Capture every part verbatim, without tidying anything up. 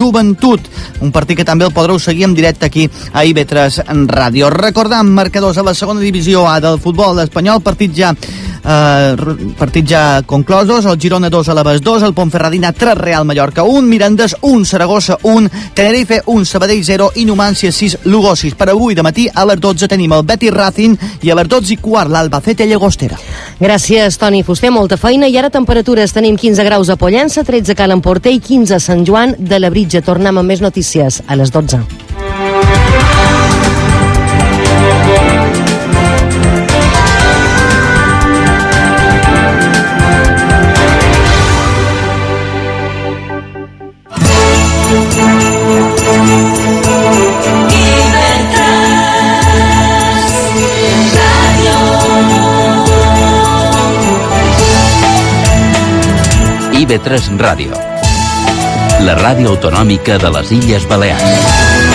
Joventut, un partit que també el podreu seguir en directe aquí a I V tres Ràdio. Recordant marcadors a la segona divisió A del futbol espanyol, partit ja eh, partit ja conclosos: el Girona dos, Alaves dos, el Ponferradina tres, Real Mallorca un, Mirandés un, Saragossa un, Tenerife un, Sabadell zero i Numancia sis, Lugo sis. Per avui de matí a les dotze tenim el Betis Racing i a les dotze i quart l'Albacete Llagostera. Gràcies, Toni Fuster, molta feina. I ara temperatures, tenim quinze graus a Pollença, tretze a Cal Emporter i quinze a Sant Joan de Labritja. Tornem amb més notícies a les dotze. I V tres Ràdio, la ràdio autonòmica de les Illes Balears.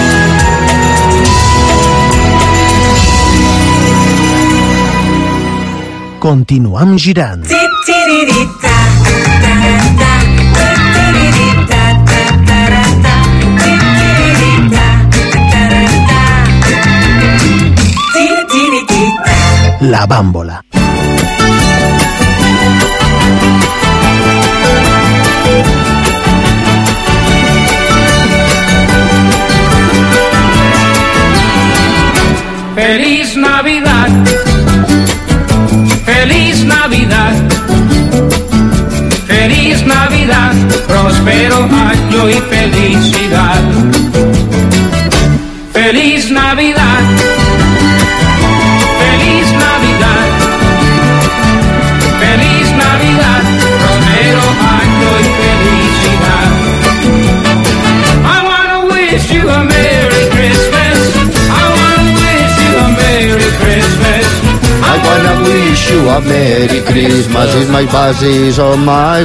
Continuam girant. La bàmbola. Feliz Navidad, feliz Navidad, feliz Navidad, próspero año y felicidad. Feliz Navidad, feliz Navidad, feliz Navidad, próspero año y felicidad. I wanna wish you a Merry Christmas. I wanna wish you a Merry Christmas. I wanna wish you a Merry Christmas. Is my bases on my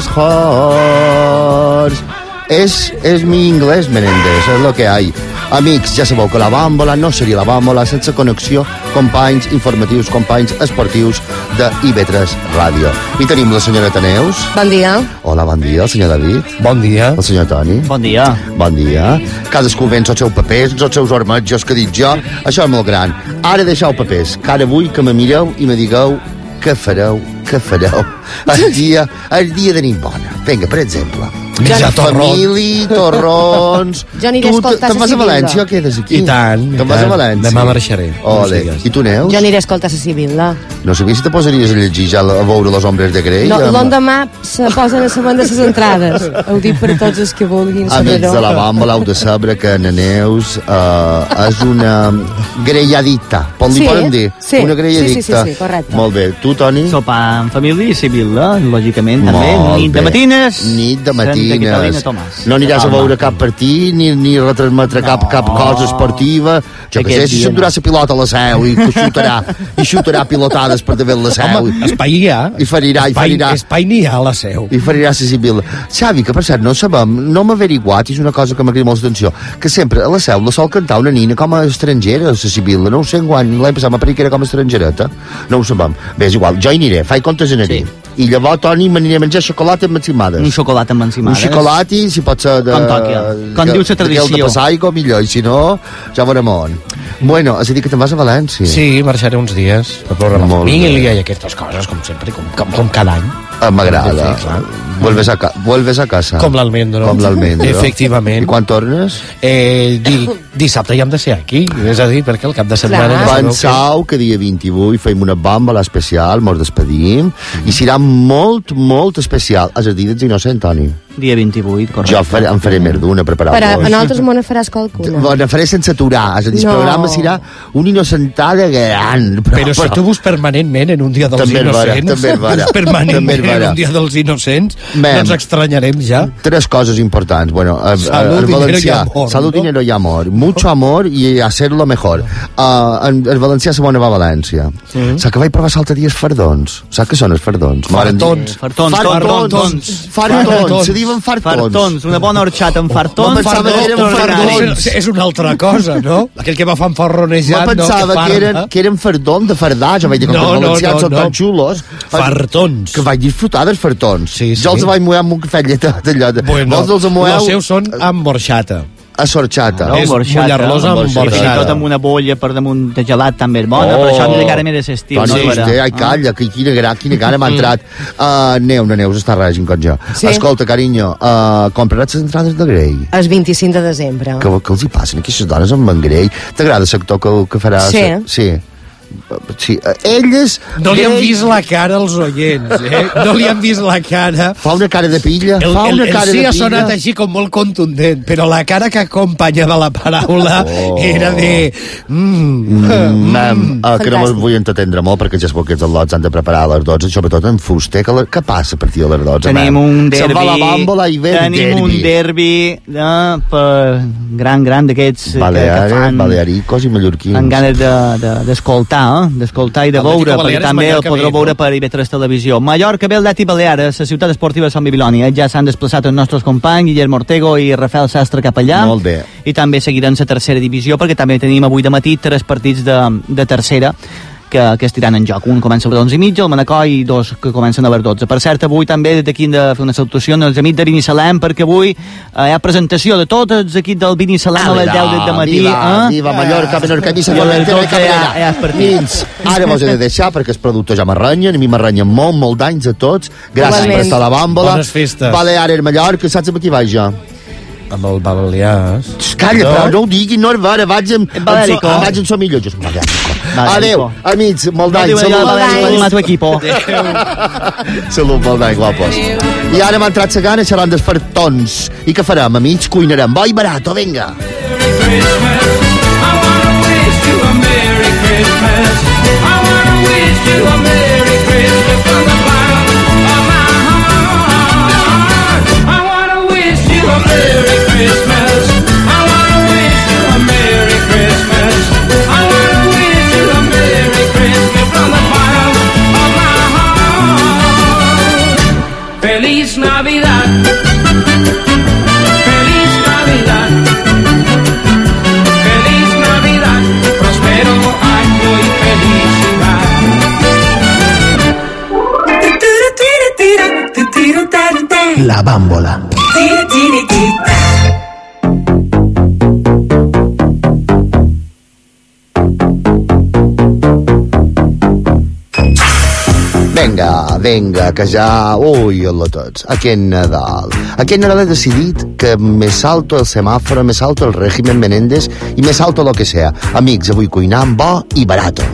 heart. És, és mi inglès, Menéndez, és lo que hay. Amics, ja sabeu que la bàmbola no seria la bàmbola sense connexió, companys informatius, companys esportius de I V tres Ràdio. I tenim la senyora Taneus. Bon dia. Hola, bon dia, el senyor David. Bon dia. El senyor Toni. Bon dia. Bon dia. Cadascú vens els seus papers, els seus armetjos, que dic jo. Això és molt gran. Ara deixeu papers, que ara vull que me mireu i me digueu què fareu, què fareu el dia, el dia de nit bona. Vinga, per exemple, Ja família, torrons. Jo aniré a escoltar Te'n vas a Cecília. València o quedes aquí? I tant, i Te'n vas a tant. València? Demà marxaré. Ole. I tu, Neus? Jo aniré a escoltar la Sibil·la. No sabia si te posaries a llegir ja a veure les ombres de Grey? No, amb- l'endemà se posen a saber de les entrades. Ho dic per tots els que vulguin Amics saber-ho. de la bàmbola, heu de saber que na Neus uh, és una grelladita. Pot li Sí, poden dir? sí. Una grelladita. Sí, sí, sí, sí, correcte. Molt bé. Tu, Toni? Sopar en família i Sibil·la, lògicament, també. Molt Nit de bé. matines. Nit de Santa Catalina matines. Tomàs. No aniràs a Home. veure cap partit, ni, ni retransmetre cap, No. cap cosa esportiva. Jo què sé, Aquest si dia s'endurà no. la pilota a la seu i que xutarà, i xutarà pilotades per davant la seu. Home, espai hi ha. I ferirà, i espai, ferirà. Espai n'hi ha a la seu. I ferirà la Sibil·la. Xavi, que per cert, no sabem, no m'ha averiguat, és una cosa que m'ha cridat molt l'atenció, que sempre a la seu la sol cantar una nina com a estrangera, la Sibil·la. No ho sé enguany, l'any passat m'ha parit que era com a estrangereta. No ho sabem. Bé, és igual, jo hi aniré, faig comptes en aniré. Sí. I llavors, Toni, m'aniré a menjar xocolata amb encimades. Un xocolat amb Un encimades. xocolat i si pot ser de... Com toqui, com diu la tradició. De Passaico, millor, i si no, ja veurem on. Bueno, és a dir que te'n vas a València. Sí, marxaré uns dies per veure la Molt família bé. i aquestes coses, com sempre, com, com, com cada any. Ah, m'agrada. Sí, clar. Vuelves a, ca vuelves a casa. Com l'almendro. Com l'almendro. Efectivament. I quan tornes? Eh, di, dissabte ja hem de ser aquí, és a dir, perquè el cap de setmana... Clar. ja sabeu Pensau que dia vint-i-vuit fem una bàmbola especial, mos despedim, i serà molt, molt especial. És el dia dels innocents, Toni. Dia vint-i-vuit, correcte. Jo faré, en faré més d'una, Per a, preparar-vos. a nosaltres m'ho ne faràs qualcuna. Bueno, faré sense aturar, és a dir, el No. programa serà una innocentada gran. que... Però si tu bus permanentment en un dia dels També és vera, innocents, també és vera. bus permanentment També és vera. en un dia dels innocents, Mem. no ens estranyarem ja. Tres coses importants. Bueno, a, a, Salud, el dinero valencià, y amor, salud, ¿no? dinero y amor. Mucho amor y hacerlo mejor. Uh, en, el valencià se bona va a València. Mm. Saps que vaig provar l'altre dia els fardons. Saps què són els fardons? Fartons. Fartons, Fartons. fartons. Fartons. Se diu diuen fartons. Fartons, una bona horxata amb fartons. No pensava que eren fardons. És una altra cosa, no? Aquell que va fanfarronejant, Jo no? pensava que eren, que eren fardons de fardar. Jo vaig dir que No, els no, valencians no, són no. tan xulos. Fartons. Que vaig disfrutar dels fartons. Sí, sí. Jo els vaig moer amb un cafè lletat allò. De... Bueno, Vols els amoeu els seus són amb borxata. a sorxata. No, És borxata. mullar-los amb Sí, borxata. tot amb una bolla per damunt de gelat també és bona, Oh. però això encara més estil. Toni, no, sí, Vera? vostè, ai, calla, que quina, gra, quina gana m'ha entrat. Uh, Neus, la Neus està règim com jo. Sí. Escolta, carinyo, uh, compraràs les entrades de Grey? El vint-i-cinc de desembre. Que, que els hi passen a aquestes dones amb en Grey? T'agrada l'actor que, que farà? Sí. Sí. Sí, elles... No li han Grey, vist la cara als oients, eh? No li han vist la cara. Fa una cara de pilla, El, fa el, una el cara sí de ha pilla. sonat així com molt contundent, però la cara que acompanyava la paraula Oh. era de... Mm, Mm, mem, uh, que no me'ls Fantàstic. vull entretendre molt perquè ja sabeu que els lots han de preparar a les dotze, sobretot en fuster. Que, la, que passa a partir de les dotze? Tenim mem? un Se'n derbi, va la bàmbola i ve el tenim derbi. un derbi eh, per gran, gran d'aquests que, que Baleares, fan balearicos i mallorquins. amb ganes d'escoltar, de, de, eh? d'escoltar i de Atlètico veure, perquè Baleares, també el Mallorca podreu bé, no? veure per I V tres Televisió. Mallorca, ve el Dati Baleares, la ciutat esportiva de Sant Bibiloni. Eh? Ja s'han desplaçat els nostres companys, Guillermo Ortego i Rafael Sastre cap allà. Molt bé. I també seguiran la tercera divisió, perquè també tenim avui de matí tres partits de, de tercera que, que estiran en joc. Un comença a les onze i mitja, el Manacor, i dos que comencen a les dotze. Per cert, avui també des d'aquí hem de fer una salutació als amics de Binissalem, perquè avui eh, hi ha presentació de tots els equips del Binissalem a les deu de matí. Viva, eh? viva Mallorca, Menorca, Vissa, I a les València, dotze Cabrera. ja- ja és partit. Nins, ara mos he de deixar perquè els productors ja m'arranyen, a mi m'arranyen molt, molt d'anys a tots. Gràcies Igualment. per estar a la bàmbola. Bones festes. Baleares, Mallorca, saps amb qui vaig jo? Amb el Balears. Calla, però no ho digui, no, ara vaig amb... amb Valerico. so- vaig amb so millor. Jo soc Valerico. Valerico. Adéu, amics, molt No d'any. diu allò, Salut. Valerico, anima tu equipo. Salut, molt d'any, guapos. I ara m'ha entrat la gana, seran dels fartons. I què farem, amics? Cuinarem. Bo i barato, vinga. Christmas. I wanna wish you a Merry Christmas. I wanna wish you a Merry Christmas from the bottom of my heart. I wanna wish you a Merry Christmas. I wanna wish you a Merry Christmas. I wanna wish you a Merry Christmas from the bottom of my heart. Feliz Navidad. Feliz Navidad. Feliz Navidad, próspero año y felicidad. La bàmbola. Vinga, vinga, que ja... Ui, hola tots. Aquest Nadal. Aquest Nadal he decidit que me salto el semàforo, me salto el régimen Menéndez i me salto lo que sea. Amics, avui cuinant bo i barato.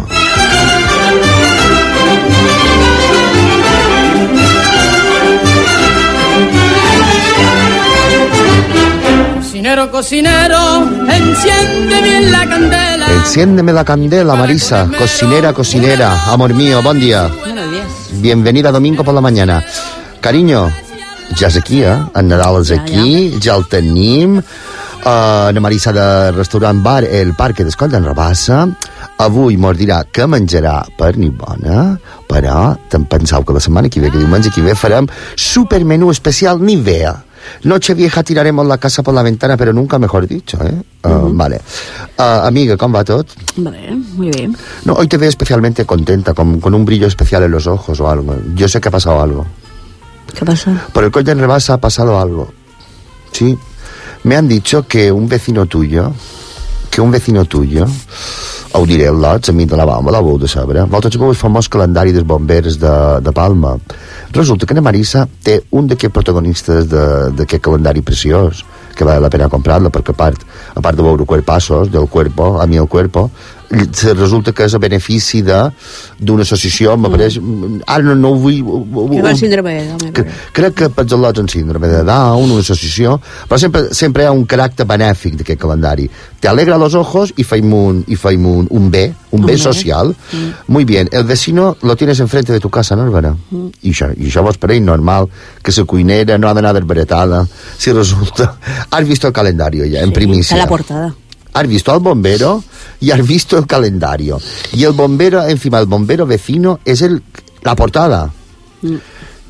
Cocinero, cocinero, enciende bien la candela. Enciéndeme la candela, Marisa. Cocinera, cocinera. Amor mío, bon dia. Buenos días. Bienvenida domingo por la mañana. Carinyo, ja és aquí, eh? En Nadal és aquí, ja el tenim. Uh, la Marisa de restaurant bar El Parque d'Escoll d'en Rabassa. Avui mos dirà què menjarà per nit bona, però te'n pensau que la setmana que ve, que diumenge que ve, farem supermenú especial Nivea. Noche vieja tiraremos la casa por la ventana, pero nunca mejor dicho, ¿eh? Uh, uh-huh. Vale. Uh, amiga, ¿cómo va todo? Vale, muy bien. No, hoy te veo especialmente contenta, con, con un brillo especial en los ojos o algo. Yo sé que ha pasado algo. ¿Qué pasa? Por el Coll d'en Rabassa ha pasado algo. Sí. Me han dicho que un vecino tuyo, que un vecino tuyo, ho diré el lots, a mi de la bamba, ho heu de saber. Vosaltres sabeu el famós calendari dels bombers de, de Palma. Resulta que la Marisa té un d'aquests protagonistes d'aquest calendari preciós, que vale la pena comprar-lo, perquè a part, a part de veure cuerpassos, del cuerpo, a mi el cuerpo, resulta que és a benefici d'una associació, mm. m'apareix... Ara no, no ho vull... Que va el síndrome de Down. Que, crec que pels al·lots en síndrome de Down, una associació, però sempre, sempre hi ha un caràcter benèfic d'aquest calendari. Te alegra los ojos y feim un, y feim un, un bé, un bé social. Mm. Muy bien, el vecino lo tienes enfrente de tu casa, ¿no, Álvaro? Mm. I això, i això vos pareix normal, que la cuinera no ha d'anar desbaratada, si resulta... Has visto el calendario ya, en primicia. Está en la portada. Has visto al bombero y has visto el calendario. Y el bombero, encima, el bombero vecino es el, la portada. Mm.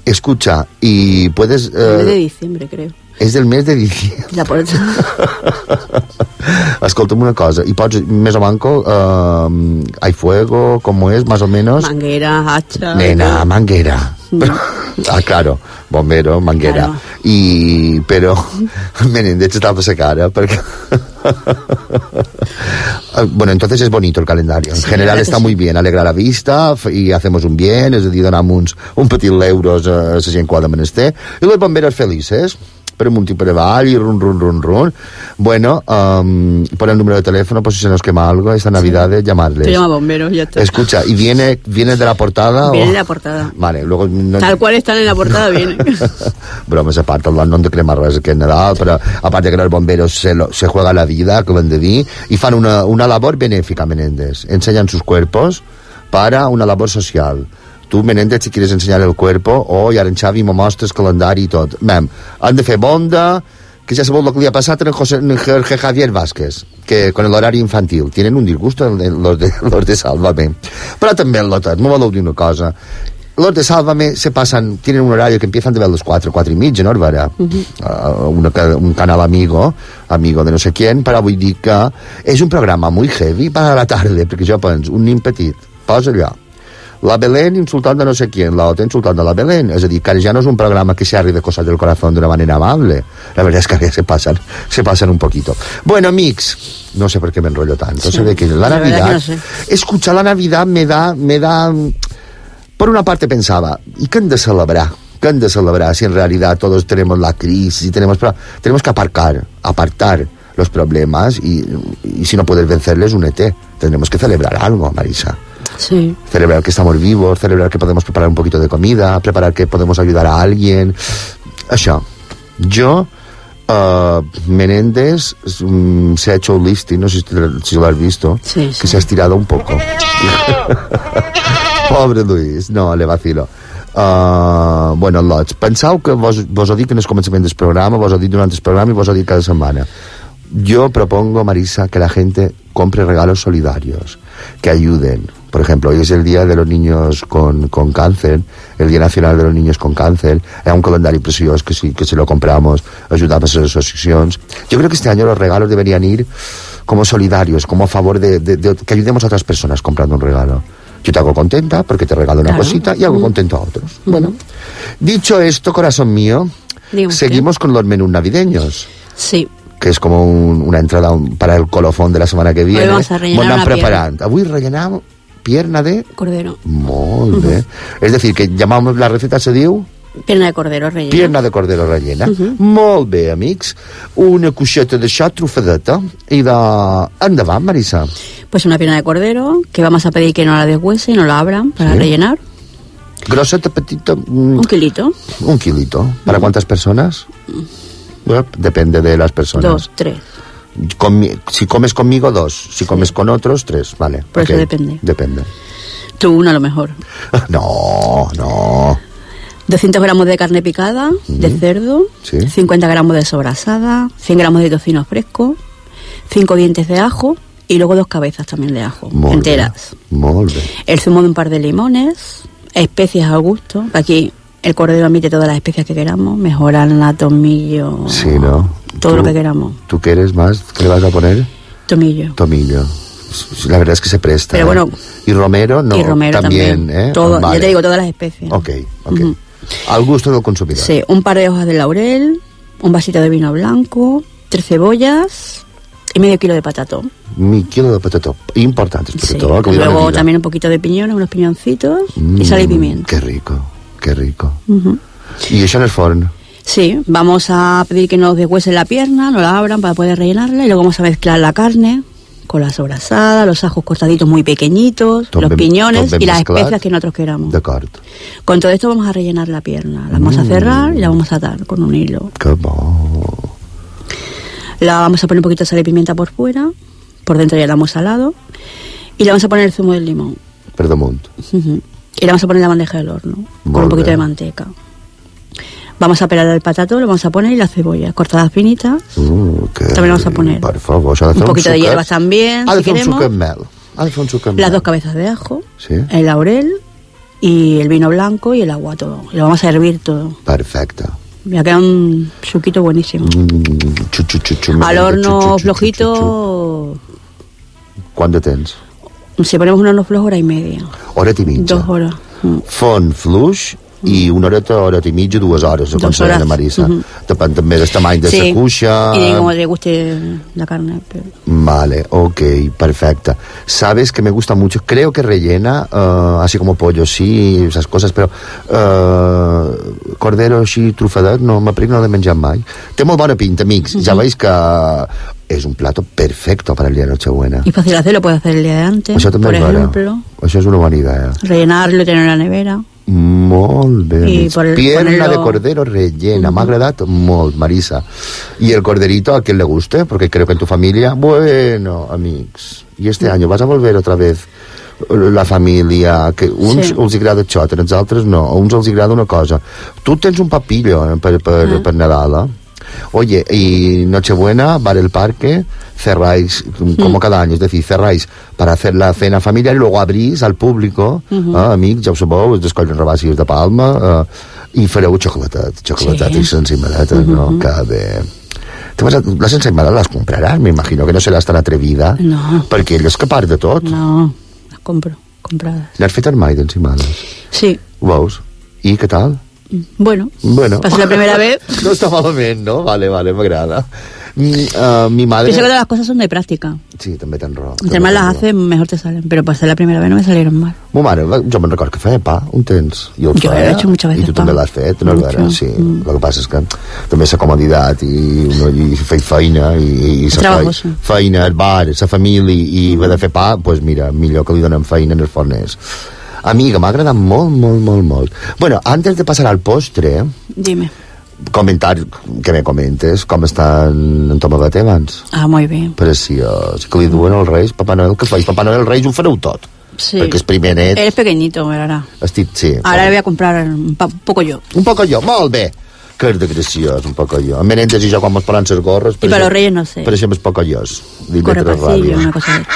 Escucha, y puedes... El mes de Eh, diciembre, creo. és del mes de diciembre. La porta. Escolta'm una cosa, i pots, més o manco, eh, hay fuego, com és, más o menos? Manguera, hacha... Nena, manguera. Ah, claro, bombero, manguera. Claro. Y, pero, Menéndez se tapa esa cara, porque... Bueno, entonces es bonito el calendario. En Sí, general verdad está que muy sí. bien, alegra la vista f- i hacemos un bien, és a dir, donem uns, un petit l'euros a la gent que ho ha de menester. I los bomberos felices, per amunt i per avall, i run, run, run, run. Bueno, um, pon el número de teléfono por si se nos quema algo esta Navidad, de llamarles. Te llama bomberos, ya está. Escucha, ¿y viene, viene de la portada? Viene o? en la portada. Vale, luego... No... Tal cual están en la portada, viene. Bromes a part, no hem de cremar res aquest Nadal, però a part de que els bomberos se, lo, se juegan la vida, que ho hem de dir, i fan una, una labor benéfica, Menéndez. Enseñan sus cuerpos para una labor social. Tu, Menéndez, si quieres enseñar el cuerpo, o oh, i ara en Xavi m'ho mostres, calendari i tot. Mem, han de fer bonda, que ja sabeu el que li ha passat en José, en Jorge Javier Vázquez, que con el horario infantil tienen un disgusto los de, los de Sálvame. Però també el lotet, m'ho voleu dir una cosa. Los de Sálvame se pasan, tienen un horario que empiezan de ver los cuatro, cuatro y media, ¿no, Álvaro? Uh-huh. uh, una, un canal amigo, amigo de no sé quién, però vull dir que és un programa muy heavy para la tarde, perquè jo penso, un nin petit, posa allò, la Belén insultant a no sé quién, la otra insultant a la Belén, és a dir, que ja no és un programa que se arriba cosas del corazón d'una manera amable, la verdad es que se pasan, se pasan un poquito. Bueno, amics, no sé por qué me enrollo tanto, Sí. se ve que la, La verdad Navidad, que no sé. escuchar la Navidad me da, me da, por una parte pensaba, ¿y qué han de celebrar? ¿Qué han de celebrar si en realidad todos tenemos la crisis y tenemos, pero tenemos que aparcar, apartar los problemas y, y si no puedes vencerles, únete. Tendremos que celebrar algo, Marisa. Sí. Celebrar que estamos vivos, celebrar que podemos preparar un poquito de comida, preparar que podemos ayudar a alguien. Això. Jo, uh, Menéndez, um, se ha hecho un listing, no sé si, si lo has visto, Sí, que sí. se ha estirado un poco. Pobre Luis, no, le vacilo. Uh, bueno, lots, penseu que vos, vos ho dic en el començament del programa, vos ho dic durant el programa i vos ho dic cada setmana. Yo propongo, Marisa, que la gente compre regalos solidarios, que ayuden. Por ejemplo, hoy es el Día de los Niños con, con Cáncer, el Día Nacional de los Niños con Cáncer. Hay un calendario precioso que si, que si lo compramos ayudamos a las asociaciones. Yo creo que este año los regalos deberían ir como solidarios, como a favor de, de, de que ayudemos a otras personas comprando un regalo. Yo te hago contenta porque te regalo una Claro. cosita y hago Mm. contento a otros. Bueno, dicho esto, corazón mío, Dígame seguimos con los menús navideños, Sí. que és com un, una entrada un, para el colofón de la setmana que viene. vamos a rellenar M'ho anem una preparant. Avui rellenam pierna de... Cordero. Molt bé. És decir, que llamamos la receta se diu Pierna de cordero rellena. pierna de cordero rellena. Molt bé, amics. Una cuixeta d'això trufadeta i de... Endavant, Marisa. Pues una pierna de cordero que vamos a pedir que no la deshuese y no la abran para Sí. rellenar. Grosseta, petita... mm, Un kilito. un kilito. ¿Para cuántas personas? Bueno, depende de las personas. Dos, tres. Conmi- si comes conmigo, dos. Si comes con otros, tres. Vale. Por eso ok. depende. Depende. Tú una a lo mejor. No, no. doscientos gramos de carne picada, de cerdo, Sí. cincuenta gramos de sobrasada, cien gramos de tocino fresco, cinco dientes de ajo y luego dos cabezas también de ajo, Molt enteras. bé. Molt bé. El zumo de un par de limones, especias a gusto. Aquí el cordero admite todas las especias que queramos, mejoran tomillo, Sí, ¿no? todo ¿Tú- lo que queramos. ¿Tú qué eres más? ¿Qué le vas a poner? Tomillo. Tomillo. La verdad es que se presta. Pero ¿eh? bueno, Y romero, no. y romero también, también. ¿eh? Todo, Vale. ya te digo, todas las especias. Ok, ok. Ujú. Al gusto del consumidor. Sí, un par de hojas de laurel, un vasito de vino blanco, tres cebollas y medio kilo de patato. Mi kilo de patato. Importante el Sí. patato. que viva la Luego vida. también un poquito de piñones, unos piñoncitos Mm, y sal y pimienta. Qué rico, qué rico. Ujú. Y eso en el forno. Sí, vamos a pedir que nos deshuesen la pierna, nos la abran para poder rellenarla y luego vamos a mezclar la carne con la sobrasada, los ajos cortaditos muy pequeñitos, Tot los ben- piñones tot ben y las mezclat. especias que nosotros queramos. D'acord. Con todo esto vamos a rellenar la pierna, la vamos a cerrar y la vamos a atar con un hilo. Que bo. La vamos a poner un poquito de sal y pimienta por fuera, por dentro ya la hemos salado y le vamos a poner el zumo del limón. Per damunt. Ujú. Y le vamos a poner en la bandeja del horno con Molt un poquito bé. de manteca. Vamos a pelar el patato, lo vamos a poner y las cebollas cortadas finitas. Uh, que También vamos a poner Per favor, s'ha de fer un poquito de suquet. hierbas también, Ha de si fer un queremos. suc amb mel. Ha de fer un suc amb Las mel. dos cabezas de ajo, Sí. el laurel y el vino blanco y el agua, todo. Y lo vamos a hervir todo. Perfecte. Ya queda un suquito buenísimo. Mm, xu, xu, xu, xu, Al horno xu, xu, xu, flojito, xu, xu. Quant de temps? si ponemos un horno flojo, hora y media. Hora i mitja. Dos horas. Mm. Forn fluix i una horeta, horeta i mitja, dues hores, aconsella la Marisa. Uh-huh. Depèn també del tamany de Sí, la cuixa. y de cómo le guste la carne. Pero... Vale, ok, perfecto. Sabes que me gusta mucho, creo que rellena, uh, así como pollo, sí, esas cosas, però uh, cordero així trufadet no m'aplico, no l'he menjat mai. Té molt bona pinta, amics. Uh-huh. Ja veis que és un plato perfecto para el día de Nochebuena. Y fácil hacerlo, puedes hacer el día de antes, Això també por és vera. ejemplo. Això és una bona idea. Rellenarlo y tenerlo en la nevera. Molt bé. I por el- Pierna ponerlo- de cordero rellena. M'ha agradat molt, Marisa. Y el corderito a quien le guste, porque creo que en tu familia, bueno, amics, y este año vas a volver otra vez la família, que uns Sí. els agrada això, als altres no, a uns els agrada una cosa. Tu tens un papillo eh, per, per, Ah. per Nadal, eh? Oye, y Nochebuena, bar el parque, cerráis como cada año, es decir, cerráis para hacer la cena familiar y luego abrís al público, Uh-huh. eh, amics, ja ho sabeu, els descollen rabàcies de Palma, eh, i fareu xocolatet, xocolatet Sí. i sensimadetes, Uh-huh. no? Que bé. Te vas a, las ensaimadas las comprarás, me imagino que no seràs tan atrevida, No. perquè ell és capaç de tot. No, las compro, compradas. N'has fet mai d'ensaimades? Sí, Ho veus? I què tal? bueno, Bueno. para ser la primera vez. No està malament, no? Vale, vale, m'agrada. Mm, uh, mi madre... Pienso que todas las cosas son de práctica. Sí, també tens raó. Entre també más las tens raó. haces, mejor te salen. Pero para ser la primera vez no me salieron mal. Mo mare, jo me'n record que feia pa, un temps. I el Jo feia, he hecho muchas veces I tu pa. també l'has fet, no és Mucho. vera? Sí, Mm. el que passa és que també la comoditat i, uno, i fer feina i, i sa Trabajoso. feina, el bar, la família i haver de fer pa, doncs pues mira, millor que li donem feina en els forners. Amiga, m'ha agradat molt, molt, molt, molt. Bueno, antes de pasar al postre, Dime. comentar que me comentes com està en, en Tomadet abans. Ah, muy bien. Preciós. Que li duen els Reis, Papa Noel, que faig? Papa Noel, Reis, ho fareu tot. Sí. Perquè és primeret. Eres pequeñito, ¿verdad? Estic, sí. Ahora le voy a comprar un pa- poco yo. Un poco jo, molt bé. Que és de graciós, un poco jo. En Menéndez i jo, quan mos ponen les gorres... Y para los Reyes no sé. Per això és poco jós. Corre pasillo, una cosa de...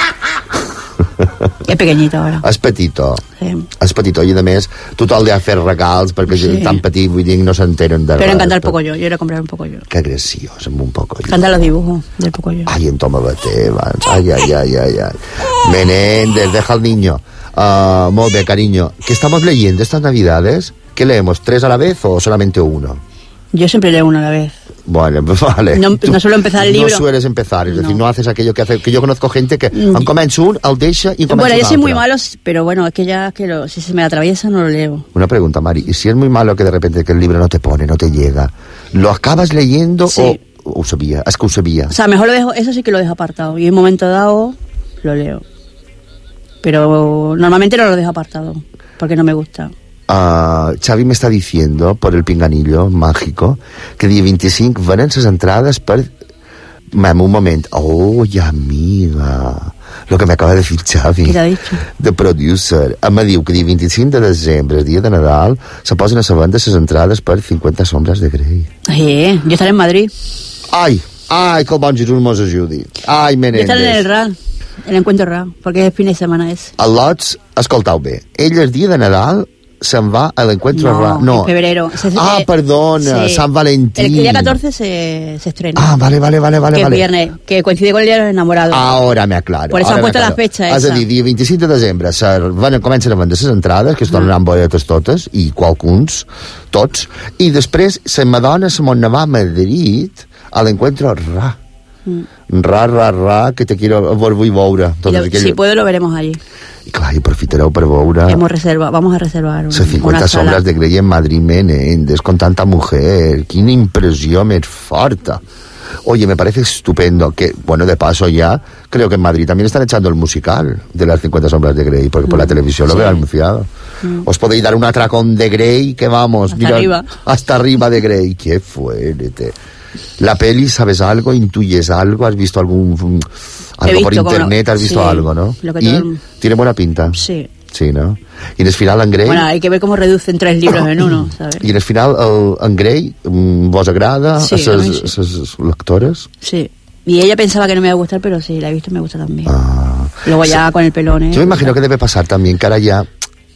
Es pequeñito ahora. És petito. Sí. És petito. I, a més, tothom li ha fet regals perquè Sí. sí. tan petit, vull dir, no s'entenen de Pero res. encanta el poco yo. Yo iré a comprar un poco yo. Que graciós, amb un poco jo. Encanta los dibujos del poco yo. Ai, en Toma Baté, abans. Ai, ai, ai, ai, ai. Menéndez, deja al niño. Uh, molt bé, cariño. ¿Qué estamos leyendo estas navidades? ¿Qué leemos? ¿Tres a la vez o solamente uno? Yo siempre leo uno a la vez. Bueno, vale. No- Tú no suelo empezar el libro. No sueles empezar, es decir, No. no haces aquello que hace... Que yo conozco gente que Mm. en comença un, el deixa i en comença Bueno, un yo soy muy altre. malo, pero bueno, es que ya que lo, si se me atraviesa no lo leo. Una pregunta, Mari. ¿Y si es muy malo que de repente que el libro no te pone, no te llega, lo acabas leyendo Sí. o... Ho sabia, és que ho sabia. O sea, mejor lo dejo, eso sí que lo dejo apartado. Y en un momento dado lo leo. Pero normalmente no lo dejo apartado, porque no me gusta. Uh, Xavi m'està diciendo por el pinganillo mágico que dia vint-i-cinc venen les entrades per... Mam, un moment. Oh, amiga, lo que m'acaba de dir Xavi ¿Qué te ha dicho? de producer. Em diu que dia vint-i-cinc de desembre, el dia de Nadal, se posen a la venda les entrades per cinquanta sombres de Grey. Eh, yo estaré en Madrid. Ai, ai, que el bon Jesús mos ajudi. Ai, Yo Menéndez. estaré en el R A L, el encuentro R A L, porque es el fin de semana ese. El Lots, escoltau bé, ell el dia de Nadal se'n va a l'encuentro No, Ra- no. en febrero. Se- Ah, eh, perdona, sí. San Valentín. El día catorce se, se estrena. Ah, vale, vale, vale, vale. que es vale. viernes, que coincide con el día de los enamorados. Ara me aclaro. Por eso ara han puesto me la aclaro. fecha És a esa. dir, dia vint-i-cinc de desembre se van, comencen a vendre les entrades, que es tornaran boletes totes, i qualcuns, tots, i després se m'adona se m'on va a Madrid a l'encuentro Ra. Mm. Ra, ra, ra, que te quiero, vos vull veure. Y Totes lo- aquelles... si puedo lo veremos allí. I clar, i aprofitareu per veure... Hemos reservado, vamos a reservar un, Se cincuenta una sala. sombras de Grey en Madrid, Menéndez, con tanta mujer. Quina impresión més forta. Oye, me parece estupendo que, bueno, de paso ya, creo que en Madrid también están echando el musical de las cincuenta sombras de Grey, porque por la televisión lo sí. veo anunciado. Mm. Os podéis dar un atracón de Grey que vamos... Hasta arriba. Hasta arriba de Grey. Qué fuerte. La peli, ¿sabes algo? ¿Intuyes algo? ¿Has visto algún... algo por visto internet? como- ¿Has visto sí, algo, no? lo que ¿Y? todo el- ¿Tiene buena pinta? Sí. Sí, no? I en el final en Grey... Bueno, hay que ver cómo reducen tres libros en uno, ¿sabes? I en el final, el, en Grey, mm, vos agrada Sí, a a mí ses, sí. ses lectores? Sí. Y ella pensaba que no me iba a gustar, pero sí, la he visto y me gusta también. Ah. Luego ya con el pelón, ¿eh? Yo me imagino que debe pasar también que ahora ya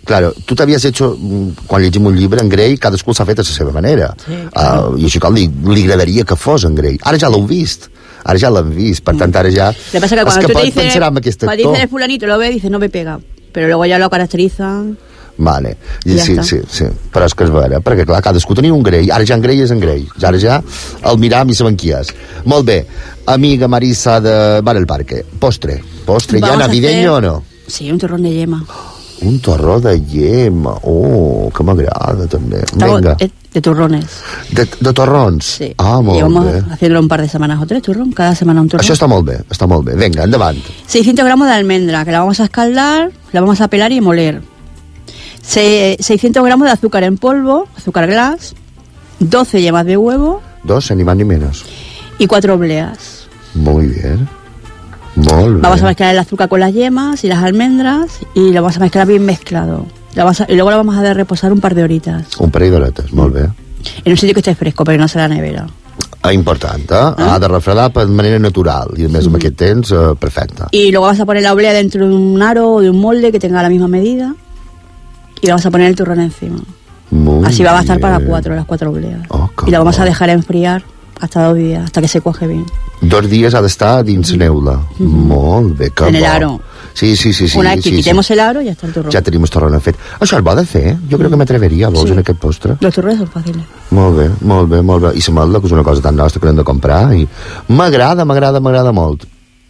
Claro, tu t'havies hecho, quan llegim un llibre en Grey, cadascú s'ha fet a la seva manera. Sí, uh, I així com li, li agradaria que fos en Grey. Ara ja l'heu vist. Ara ja l'han vist, per tant ara ja... Lo que pasa es que cuando tú te dices, cuando dices el fulanito, lo ve, dices, no me pega. Pero luego ya lo caracterizan... Vale, I ja sí, està. sí, sí, però és que és vera, perquè clar, cadascú tenia un Grey, ara ja en Grey és en Grey, ara ja el miram i sabem qui és. Molt bé, amiga Marisa de Bar El Parque, postre, postre ja navideño o no? Sí, un torrón de yema. Un torró de yema, oh, que m'agrada també. Estamos Venga. de turrones. De, de torrons? Sí. Ah, molt Llevamos bé. haciéndolo un par de semanas o tres, turrón, cada semana un turrón. Això està molt bé, està molt bé. Vinga, endavant. seiscientos gramos de almendra, que la vamos a escaldar, la vamos a pelar y moler. Se, seiscientos gramos de azúcar en polvo, azúcar glass, doce yemas de huevo Dos, ni más ni menos. y cuatro obleas. Muy bien. Molt bé. Vamos a mezclar el azúcar con las yemas y las almendras y lo vamos a mezclar bien mezclado. La vamos a- y luego lo vamos a dejar reposar un par de horitas Un parell d'horetes, molt bé. en un sitio que esté fresco, perquè no serà la nevera. Ah, important, eh? Ah. Ha de refredar de manera natural i a més amb aquest temps, eh, perfecte. Y luego vas a poner la oblea dentro de un aro o de un molde que tenga la misma medida y le vamos a poner el turrón encima. Muy Así va a bastar bien. para cuatro, las cuatro obleas. Oh, y la vamos a bo. dejar enfriar hasta dos días, hasta que se cuaje bien. Dos dies ha d'estar dins neula. Molt bé, que En el bo. aro. Sí, sí, sí. sí Una vez que sí, quitemos sí. el aro, ya está el turrón. Ja tenim el torrón fet. Això és bo de fer, eh? Jo crec que m'atreveria, vols, Sí. en aquest postre? Los turrones son fáciles. Molt bé, molt bé, molt bé. I l'ametla, que és una cosa tan nostra que l'hem de comprar. I m'agrada, m'agrada, m'agrada molt.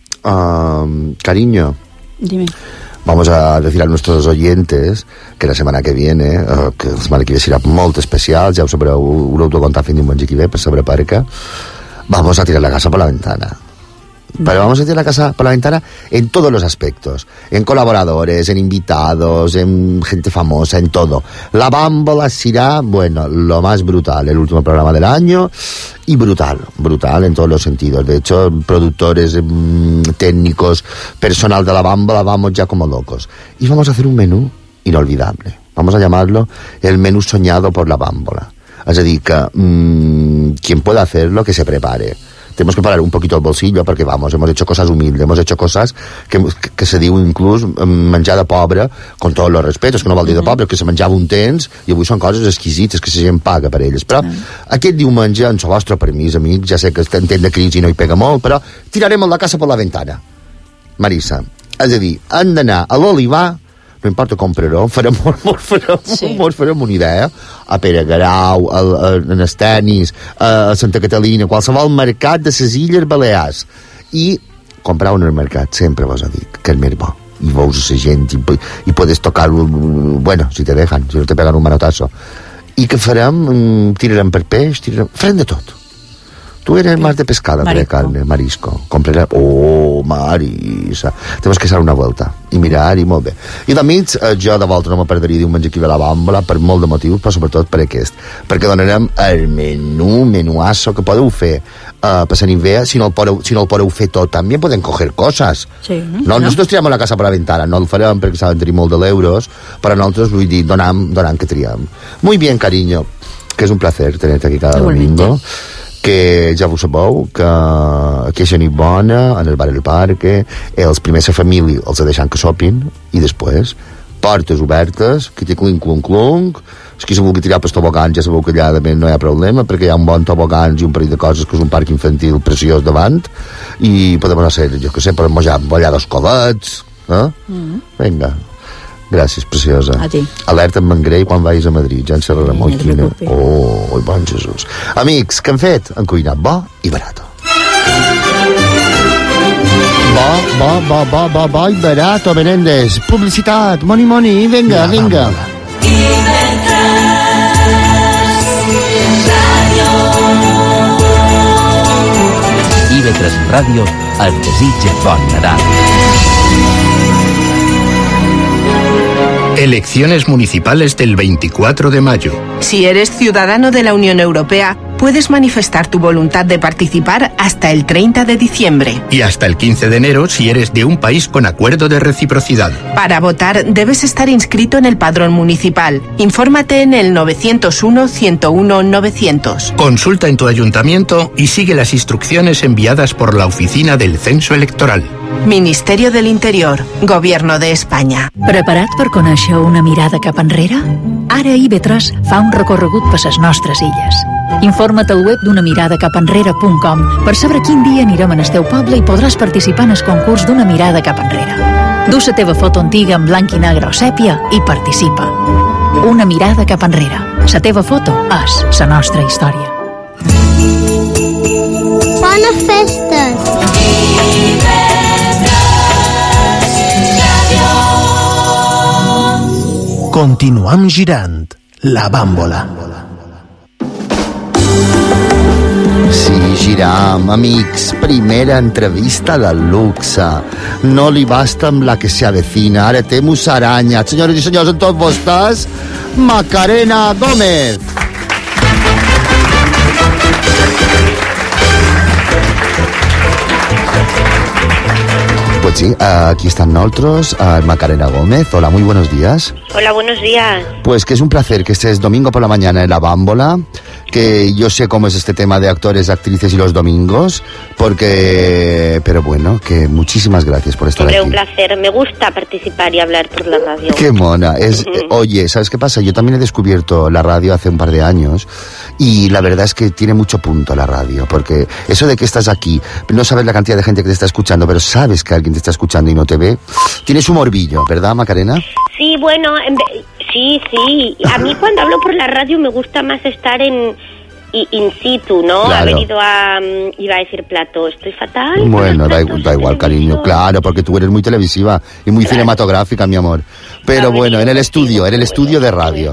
Uh, cariño, Dime. vamos a decir a nuestros oyentes que la semana que viene, uh, que la setmana que ve serà molt especial, ja ho sabreu, ho haureu de contar fins diumenge que ve per saber per què, vamos a tirar la casa por la ventana. Pero vamos a tirar la casa por la ventana en todos los aspectos, en colaboradores, en invitados, en gente famosa, en todo. La bámbola será, bueno, lo más brutal, el último programa del año, y brutal, brutal en todos los sentidos. De hecho, productores, mmm, técnicos, personal de la bámbola, vamos ya como locos. Y vamos a hacer un menú inolvidable. Vamos a llamarlo el menú soñado por la bámbola. Es decir, que mmm, quien pueda hacerlo, que se prepare. Tenemos que parar un poquito el bolsillo porque, vamos, hemos hecho cosas humildes, hemos hecho cosas que, que, que se diu inclús menjar de pobre, con tots els respetos, que no vol dir de pobre, que se menjava un temps, i avui són coses exquisites que la gent paga per elles. Però aquest diumenge, en el vostre permís, amics, ja sé que estem temps de crisi i no hi pega molt, però tirarem la casa per la ventana. Marisa, és a dir, hem d'anar a l'Olivar, no importa com però, farem, mos farem, sí. mos farem una idea, a Pere Garau, a, a, a Estenis, a, a Santa Catalina, qualsevol mercat de les Illes Balears, i comprar un mercat, sempre vos ho dic, que és més bo, i veus a la gent, i, i podes tocar, bueno, si te dejan, si no te pegan un manotazo, i què farem? Tirarem per peix, tirarem, farem de tot. Tú eres más de pescada que de carne, marisco. Compraré... Oh, Marisa. Tenemos que hacer una vuelta i mirar, i molt bé. I de mig, eh, jo de volta no me perdria diumenge aquí a la bàmbola per molt de motius, però sobretot per aquest. Perquè donarem el menú, menuasso que podeu fer eh, per Sant Ivea, si no, el podeu, si no el podeu fer tot, també podem coger coses. Sí, no, no, nosotros tiramos la casa per la ventana, no el farem perquè saben tenir molt de l'euros, però nosaltres, vull dir, donam, donam que triem. Muy bien, cariño, que és un placer tenerte aquí cada domingo. Que ja ho sabeu, que aquesta nit bona, en el bar del Parque, els primers de família els deixant que sopin, i després, portes obertes, que té clunk, clunk, clunk, si se vulgui tirar per tobogans, ja sabeu que allà de no hi ha problema, perquè hi ha un bon tobogans i un parell de coses, que és un parc infantil preciós davant, i podem anar a ser, jo que sé, podem ballar, ballar dos colets, eh? Mm-hmm. Vinga. Gràcies, preciosa. A ti. Alerta amb en Grey quan vagis a Madrid. Ja encerrarà molt quina. Oh, oi, bon Jesús. Amics, què han fet? Han cuinat bo i barato. Bo, bo, bo, bo, bo, bo i barato, Menéndez. Publicitat, money, money, venga, ja, venga. I ve tres Ràdio et desitja bon Nadal. Elecciones municipales del veinticuatro de mayo. Si eres ciudadano de la Unión Europea, puedes manifestar tu voluntad de participar hasta el treinta de diciembre. Y hasta el quince de enero si eres de un país con acuerdo de reciprocidad. Para votar debes estar inscrito en el padrón municipal. Infórmate en el novecientos uno, ciento uno, novecientos. Consulta en tu ayuntamiento y sigue las instrucciones enviadas por la Oficina del Censo Electoral. Ministerio del Interior, Gobierno de Espanya. Preparat per conèixer una mirada cap enrere? Ara I V tres fa un recorregut per les nostres illes. Informa't al web d'una mirada cap enrere punt com per saber quin dia anirem en el teu poble i podràs participar en el concurs d'una mirada cap enrere. Du la teva foto antiga en blanc i negre o sèpia i participa. Una mirada cap enrere. La teva foto és la nostra història. Bones festes! Continuam girant la bàmbola. Sí, giram, amics, primera entrevista de luxe. No li basta amb la que se avecina, ara té musaranya. Senyores i senyors, amb tots vostès, Macarena Gómez. Pues sí, aquí están nosotros, Macarena Gómez. Hola, muy buenos días. Hola, buenos días. Pues que es un placer que estés domingo por la mañana en La Bámbola, que yo sé cómo es este tema de actores, actrices y los domingos, porque... Pero bueno, que muchísimas gracias por estar Hombre, aquí. un placer. Me gusta participar y hablar por la radio. Qué mona. Es, uh-huh. Oye, ¿sabes qué pasa? Yo también he descubierto la radio hace un par de años y la verdad es que tiene mucho punto la radio, porque eso de que estás aquí, no sabes la cantidad de gente que te está escuchando, pero sabes que alguien te está escuchando y no te ve, tienes un morbillo, ¿verdad, Macarena? Sí, bueno, en ve- sí, sí. A mí cuando hablo por la radio me gusta más estar en in situ, ¿no? Claro. Haber ido a... Iba a decir plato, estoy fatal. Bueno, da, da igual, cariño, claro, porque tú eres muy televisiva y muy claro. cinematográfica, mi amor. Pero bueno, en el estudio, en el estudio de radio.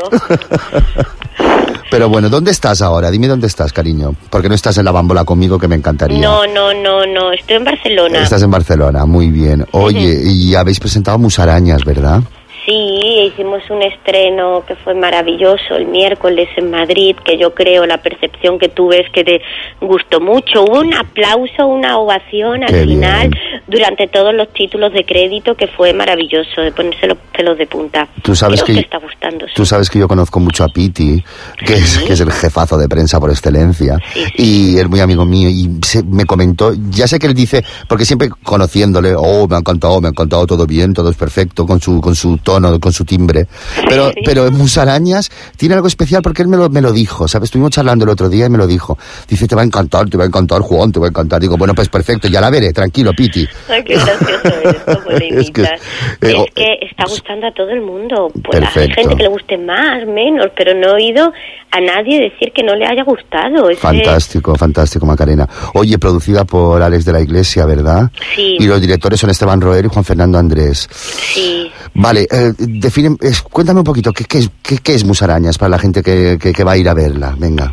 Pero bueno, ¿dónde estás ahora? Dime dónde estás, cariño. Porque no estás en La Bámbola conmigo, que me encantaría. No, no, no, no, estoy en Barcelona. Estás en Barcelona, muy bien. Oye, y habéis presentado Musarañas, ¿verdad? Sí, hicimos un estreno que fue maravilloso el miércoles en Madrid, que yo creo la percepción que tuve es que te gustó mucho. Hubo un aplauso, una ovación al Qué final bien. Durante todos los títulos de crédito, que fue maravilloso, de ponerse los pelos de punta. Tú sabes creo que, que está gustando. Sí. Tú sabes que yo conozco mucho a Piti, que, ¿Sí? es, que es el jefazo de prensa por excelencia, sí, sí. y es muy amigo mío, y se, me comentó, ya sé que él dice, porque siempre conociéndole, oh, me ha encantado, me ha encantado, todo bien, todo es perfecto, con su, con su tono, con su timbre, pero sí. pero en Musarañas tiene algo especial porque él me lo, me lo dijo, ¿sabes? Estuvimos charlando el otro día y me lo dijo. Dice, te va a encantar, te va a encantar, Juan, te va a encantar. Digo, bueno, pues perfecto, ya la veré, tranquilo, Piti. Ay, qué gracioso eres, cómo le imitas. es, que, eh, es que está gustando a todo el mundo. Pues hay gente que le guste más, menos, pero no he oído a nadie decir que no le haya gustado. Ese... Fantástico, fantástico, Macarena. Oye, producida por Alex de la Iglesia, ¿verdad? Sí. Y los directores son Esteban Roer y Juan Fernando Andrés. Sí. Vale, eh, define, eh, cuéntame un poquito, ¿qué, qué, es, qué, qué es Musarañas para la gente que, que, que va a ir a verla? Venga.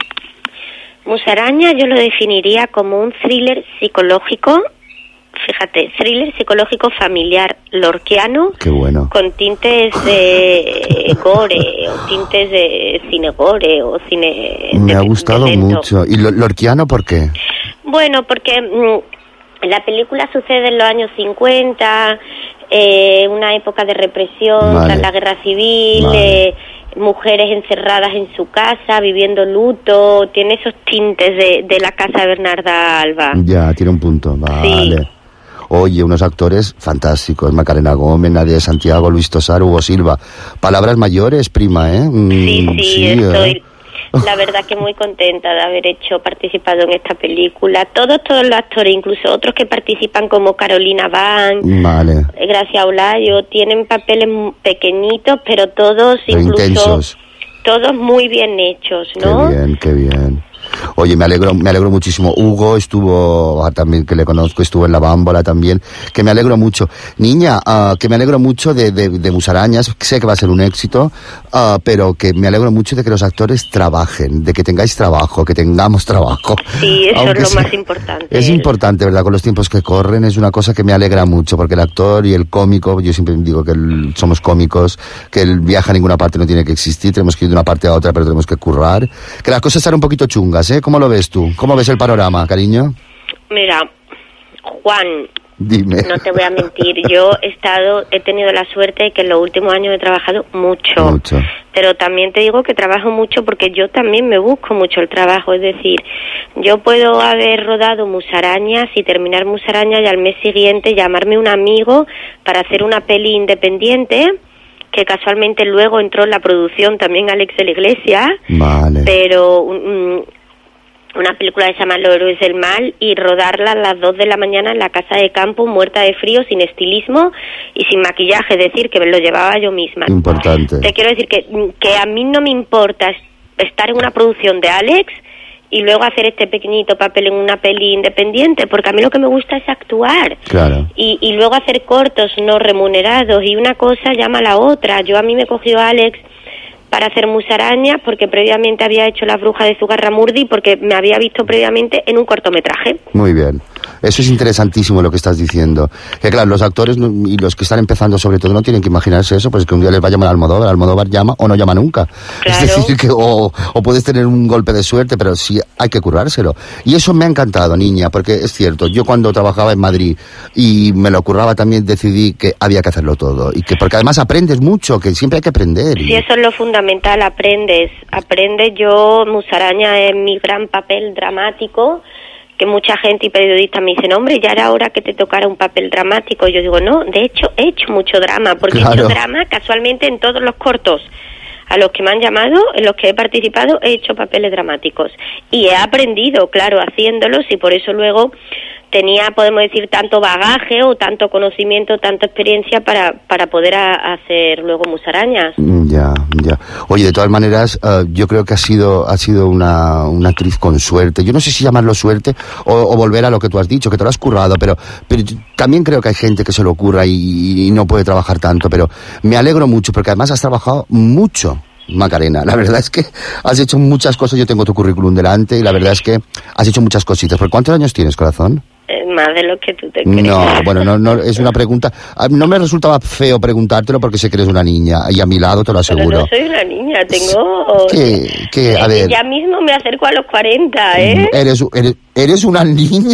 Musaraña yo lo definiría como un thriller psicológico, fíjate, thriller psicológico familiar lorquiano. Qué bueno. Con tintes de gore, o tintes de cine gore, o cine... Me de, ha gustado de mucho. ¿Y lo, lorquiano por qué? Bueno, porque mmm, la película sucede en los años cincuenta... Eh, una época de represión vale. tras la guerra civil, vale. eh, mujeres encerradas en su casa, viviendo luto, tiene esos tintes de, de la casa de Bernarda Alba. Ya, tiene un punto, vale. Sí. Oye, unos actores fantásticos, Macarena Gómez, Nadia de Santiago, Luis Tosar, Hugo Silva. Palabras mayores, prima, ¿eh? Mm, sí, sí, sí, estoy... ¿eh? La verdad que muy contenta de haber hecho, participado en esta película. Todos, todos los actores, incluso otros que participan como Carolina Van, vale. Gracia Olayo, tienen papeles pequeñitos, pero todos pero incluso intensos. Todos muy bien hechos, ¿no? Qué bien, qué bien. Oye, me alegro, me alegro muchísimo. Hugo estuvo, también que le conozco, estuvo en La Bámbola también, que me alegro mucho. Niña, uh, que me alegro mucho de, de, de Musarañas, sé que va a ser un éxito, uh, pero que me alegro mucho de que los actores trabajen, de que tengáis trabajo, que tengamos trabajo. Sí, eso Aunque es lo sea, más importante. Es importante, ¿verdad? Con los tiempos que corren, es una cosa que me alegra mucho, porque el actor y el cómico, yo siempre digo que el, somos cómicos, que el viaje a ninguna parte no tiene que existir, tenemos que ir de una parte a otra, pero tenemos que currar, que las cosas están un poquito chungas, ¿eh? ¿Cómo lo ves tú? ¿Cómo ves el panorama, cariño? Mira, Juan, Dime. No te voy a mentir, yo he estado, he tenido la suerte de que en los últimos años he trabajado mucho. Mucho. Pero también te digo que trabajo mucho porque yo también me busco mucho el trabajo. Es decir, yo puedo haber rodado Musarañas y terminar Musarañas y al mes siguiente llamarme un amigo para hacer una peli independiente, que casualmente luego entró en la producción también Alex de la Iglesia. Vale. Pero um, una película que se llama Los Héroes del Mal, y rodarla a las dos de la mañana en la casa de campo, muerta de frío, sin estilismo y sin maquillaje, es decir, que me lo llevaba yo misma. Importante. Te quiero decir que, que a mí no me importa estar en una producción de Alex y luego hacer este pequeñito papel en una peli independiente, porque a mí lo que me gusta es actuar. Claro. Y, y luego hacer cortos no remunerados, y una cosa llama a la otra. Yo a mí me cogió Alex para hacer Musarañas porque previamente había hecho La Bruja de Zugarramurdi, porque me había visto previamente en un cortometraje. Muy bien. Eso es interesantísimo lo que estás diciendo. Que claro, los actores no, y los que están empezando sobre todo no tienen que imaginarse eso, pues que un día les va a llamar Almodóvar, Almodóvar llama o no llama nunca. Claro. Es decir, que o, o puedes tener un golpe de suerte, pero sí hay que currárselo. Y eso me ha encantado, niña, porque es cierto, yo cuando trabajaba en Madrid y me lo curraba también decidí que había que hacerlo todo. Y que porque además aprendes mucho, que siempre hay que aprender. Y... Sí, eso es lo fundamental, aprendes. Aprendes. Yo, Musaraña es mi gran papel dramático, que mucha gente y periodistas me dicen, hombre, ya era hora que te tocara un papel dramático. Yo digo, no, de hecho he hecho mucho drama, porque claro. he hecho drama casualmente en todos los cortos a los que me han llamado, en los que he participado, he hecho papeles dramáticos. Y he aprendido, claro, haciéndolos, y por eso luego tenía, podemos decir, tanto bagaje o tanto conocimiento, tanta experiencia para, para poder a, hacer luego Musarañas. Ya, ya. Oye, de todas maneras, uh, yo creo que ha sido ha sido una, una actriz con suerte. Yo no sé si llamarlo suerte o, o volver a lo que tú has dicho, que te lo has currado, pero, pero también creo que hay gente que se lo curra y, y no puede trabajar tanto, pero me alegro mucho porque además has trabajado mucho, Macarena. La verdad es que has hecho muchas cosas. Yo tengo tu currículum delante y la verdad es que has hecho muchas cositas. ¿Por cuántos años tienes, corazón? Más de lo que tú te crees. No, bueno, no, no, es una pregunta. No me resultaba feo preguntártelo porque sé que eres una niña y a mi lado te lo aseguro. Pero no soy una niña, tengo... Que, que, a ver... Ya mismo me acerco a los cuarenta, ¿eh? Eres, eres, eres una niña.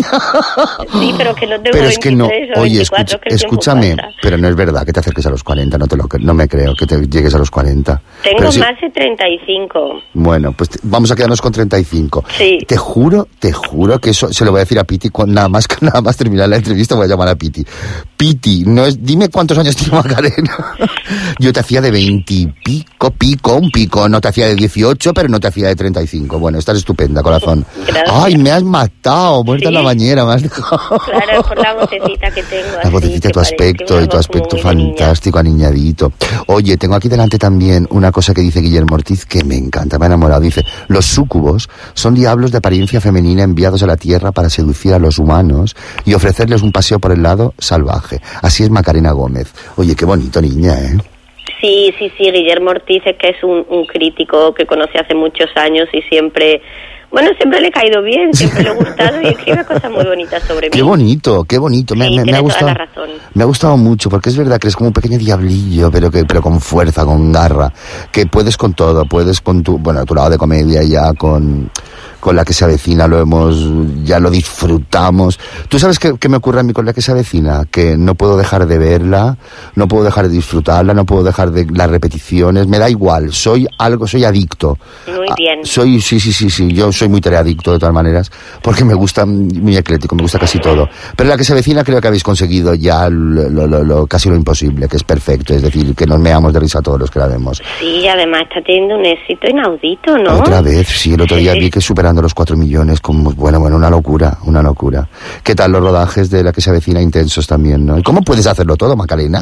Sí, pero que no tengo pero es que no, veintitrés o oye, veinticuatro, escucha, que el escúchame, tiempo pasa. pero no es verdad que te acerques a los cuarenta, no te lo, no me creo que te llegues a los cuarenta. Tengo Pero sí, más de treinta y cinco. bueno, pues te, vamos a quedarnos con treinta y cinco. Sí. Te juro, te juro que eso se lo voy a decir a Piti cuando, nada más nada más terminar la entrevista voy a llamar a Piti. Piti, no es, dime cuántos años tiene Macarena. Yo te hacía de veintipico, pico, un pico, no te hacía de dieciocho, pero no te hacía de treinta y cinco. Bueno, estás estupenda, corazón. Gracias. Ay, me has matado, muerta ¿Sí? en la bañera, me has dejado. Claro, por la vocecita que tengo. La así, vocecita, que tu parece aspecto una y tu voz como aspecto muy de niña. fantástico, aniñadito. Oye, tengo aquí delante también una cosa que dice Guillermo Ortiz que me encanta, me ha enamorado. Dice, los súcubos son diablos de apariencia femenina enviados a la tierra para seducir a los humanos y ofrecerles un paseo por el lado salvaje. Así es Macarena Gómez. Oye, qué bonito, niña, ¿eh? Sí, sí, sí, Guillermo Ortiz es que es un, un crítico que conocí hace muchos años y siempre... Bueno, siempre le he caído bien, siempre le he gustado y escribe cosas muy bonitas sobre mí. Qué bonito, qué bonito. Me, Sí, me, me tiene ha toda gustado. la razón. Me ha gustado mucho porque es verdad que eres como un pequeño diablillo, pero que pero con fuerza, con garra, que puedes con todo, puedes con tu, bueno, tu lado de comedia ya con con La que se avecina lo hemos, ya lo disfrutamos. ¿Tú sabes qué, qué me ocurre a mí con La que se avecina? Que no puedo dejar de verla, no puedo dejar de disfrutarla, no puedo dejar de las repeticiones, me da igual, soy algo, soy adicto. Muy bien. Soy, sí, sí, sí, sí, yo soy muy teleadicto de todas maneras, porque me gusta, muy eclético, me gusta casi todo. Pero La que se avecina creo que habéis conseguido ya lo, lo, lo, lo, casi lo imposible, que es perfecto, es decir, que nos meamos de risa todos los que la vemos. Sí, además está teniendo un éxito inaudito, ¿no? Otra vez, sí, el otro día Sí, vi sí. que superando los cuatro millones, como, bueno, bueno, una locura, una locura. ¿Qué tal los rodajes de La que se avecina intensos también, no? ¿Y cómo puedes hacerlo todo, Macarena?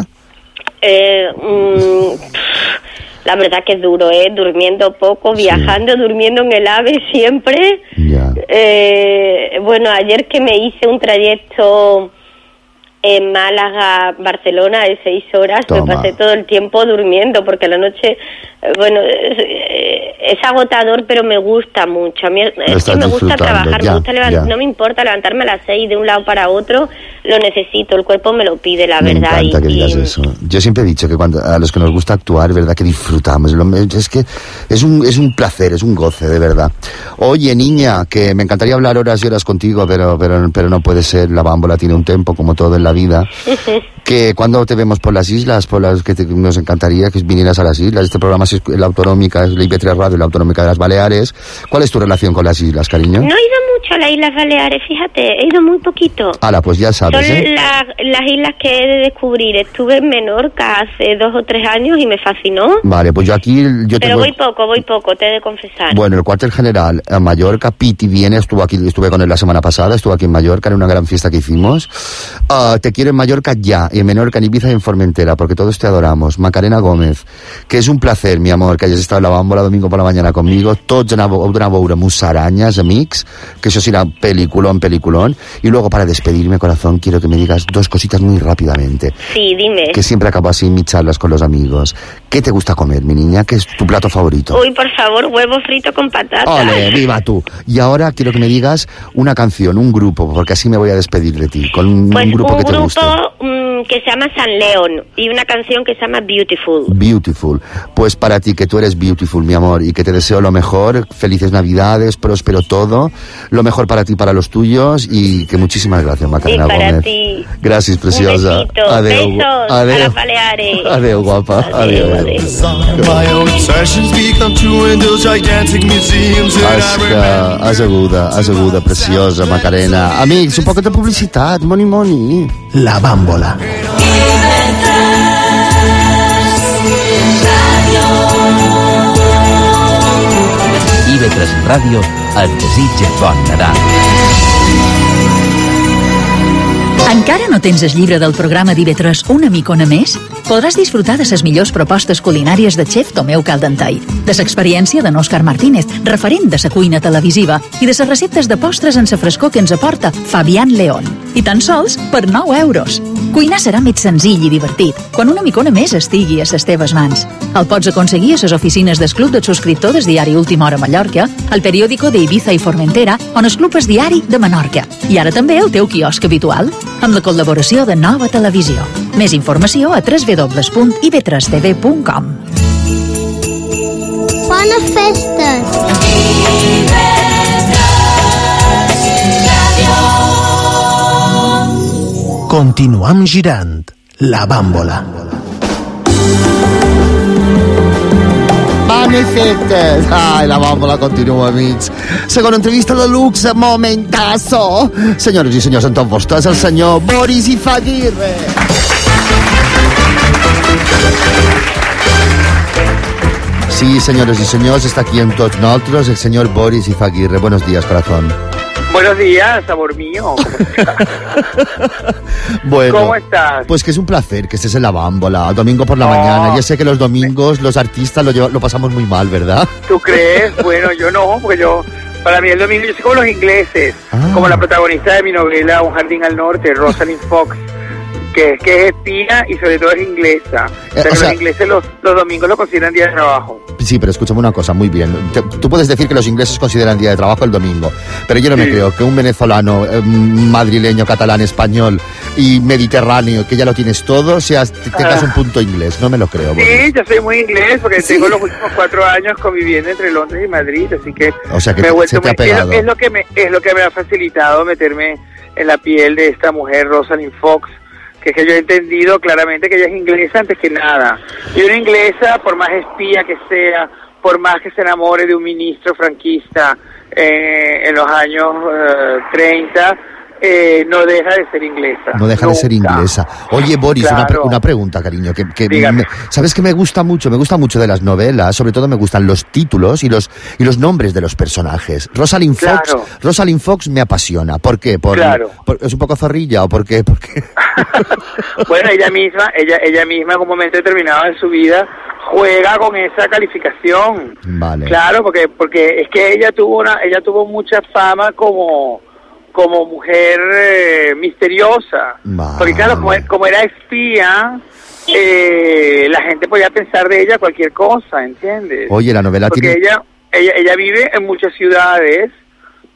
Eh, mm, la verdad que es duro, ¿eh? Durmiendo poco, viajando, durmiendo en el AVE siempre. Ya. Eh, bueno, ayer que me hice un trayecto en Málaga, Barcelona, de seis horas, Toma. me pasé todo el tiempo durmiendo, porque la noche, eh, bueno, es, eh, es agotador, pero me gusta mucho. A mí es que estás me gusta disfrutando, trabajar, ya, me gusta levan- ya. no me importa levantarme a las seis de un lado para otro, lo necesito, el cuerpo me lo pide, la Me verdad. encanta y, que digas y- eso. Yo siempre he dicho que cuando a los que nos gusta actuar, verdad que disfrutamos. Lo- Es que es un, es un placer, es un goce, de verdad. Oye, niña, que me encantaría hablar horas y horas contigo, pero, pero, pero no puede ser. La bámbola tiene un tiempo, como todo en la vida. Que cuando te vemos por las islas, por las que te- nos encantaría que vinieras a las islas. Este programa es la autonómica, es la I B tres Radio, la autonómica de las Baleares. ¿Cuál es tu relación con las islas, cariño? No he ido mucho a las Islas Baleares, fíjate, he ido muy poquito. Hala, pues ya Son sabes, ¿eh? la- las islas que he de descubrir. Estuve en Menorca hace dos o tres años y me fascinó. Vale, pues yo aquí... Yo Pero tengo... voy poco, voy poco, te he de confesar. Bueno, el cuartel general a Mallorca, Piti viene, estuvo aquí, estuve con él la semana pasada, estuvo aquí en Mallorca en una gran fiesta que hicimos. Ah, te quiero en Mallorca ya, y en Menorca, en Ibiza y en Formentera, porque todos te adoramos. Macarena Gómez, que és un placer, mi amor, que hagis estat a la bàmbola domingo por la mañana conmigo. Tots anàveu, heu d'anar a veure Musaranyes, amics, que això serà peliculón, peliculón. Y luego, para despedirme, corazón, quiero que me digas dos cositas muy rápidamente. Sí, dime. Que siempre acabo así mis charlas con los amigos. ¿Qué te gusta comer, mi niña? ¿Qué es tu plato favorito? Uy, por favor, huevo frito con patata. ¡Ole, viva tú! Y ahora quiero que me digas una canción, un grupo, porque así me voy a despedir de ti, con un, Pues un grupo un que te grupo guste. mm, que se llama San León y una canción que se llama Beautiful. Beautiful. Pues para ti, que tú eres beautiful, mi amor, y que te deseo lo mejor, felices Navidades, próspero todo, lo mejor para ti, para los tuyos, y que muchísimas gracias, Macarena Y para Gómez. ti. Gracias, preciosa. Un besito. Adeu. Besos Adeu. a las Baleares. Adeu, guapa. Adeu. Adeu. My own obsessions become true in those gigantic museums that I remember. Has aguda, has aguda, preciosa, Macarena. Amics, un poc de publicitat, moni, moni. La bàmbola. I B tres Ràdio et desitja bon Nadal. Encara no tens el llibre del programa d'I B tres Una micona més? Podràs disfrutar de les millors propostes culinàries de xef Tomeu Caldentall, de l'experiència d'en Òscar Martínez, referent de la cuina televisiva, i de les receptes de postres en sa frescor que ens aporta Fabián León. I tan sols per nou euros. Cuinar serà més senzill i divertit quan una micona més estigui a les teves mans. El pots aconseguir a les oficines del Club del Subscriptor del diari Última Hora Mallorca, al periòdico d'Ibiza i Formentera o en el Club El Diari de Menorca. I ara també el teu quiosc habitual, amb la col·laboració de Nova Televisió. Més informació a w w w punt i b tres t v punt com. Bones festes! Continuam girant. La bàmbola. Bones festes! Ai, la bàmbola continua, amics. Segona entrevista de luxe, momentazo. Senyores i senyors, amb tots vostres, el senyor Boris Izaguirre. Sí, señores y señores, está aquí en todos nosotros el señor Boris Izaguirre. Buenos días, corazón. Buenos días, amor mío. ¿Cómo estás? Bueno, ¿Cómo estás? Pues que es un placer que estés en la bámbola, domingo por la No. mañana. Ya sé que los domingos los artistas lo, lleva- lo pasamos muy mal, ¿verdad? ¿Tú crees? Bueno, yo no, porque yo, para mí el domingo, yo soy como los ingleses, Ah. como la protagonista de mi novela Un jardín al norte, Rosalind Fox, que, que es espía y sobre todo es inglesa. O sea, Eh, que o sea- los ingleses los, los domingos lo consideran día de trabajo. Sí, pero escúchame una cosa, muy bien. Te- tú puedes decir que los ingleses consideran día de trabajo el domingo, pero yo no me Sí. creo que un venezolano, eh, madrileño, catalán, español y mediterráneo, que ya lo tienes todo, seas, te- tengas Ah. un punto inglés. No me lo creo. Boris. Sí, yo soy muy inglés porque tengo los últimos cuatro años conviviendo entre Londres y Madrid, así que O sea que me he te- vuelto se te ha muy- es- pegado. Es, lo que me es lo que me ha facilitado meterme en la piel de esta mujer Rosalind Fox, que es que yo he entendido claramente que ella es inglesa antes que nada. Y una inglesa, por más espía que sea, por más que se enamore de un ministro franquista eh, en los años eh, treinta, eh, no deja de ser inglesa. No deja de ser Nunca. inglesa. Oye, Boris, una, pre- Claro. una pregunta, cariño. Que, que Dígame. me- ¿Sabes que me gusta mucho? Me gusta mucho de las novelas. Sobre todo me gustan los títulos y los y los nombres de los personajes. Rosalind Fox, Claro. Rosalind Fox me apasiona. ¿Por qué? Por, Claro. por- ¿Es un poco zorrilla o por qué? Porque Bueno, ella misma, ella, ella misma en un momento determinado de su vida juega con esa calificación. Vale. Claro, porque porque es que ella tuvo una, ella tuvo mucha fama como como mujer eh, misteriosa. Vale. Porque claro, como, como era espía, eh, la gente podía pensar de ella cualquier cosa, ¿entiendes? Oye, la novela Porque tiene... ella, ella, ella vive en muchas ciudades,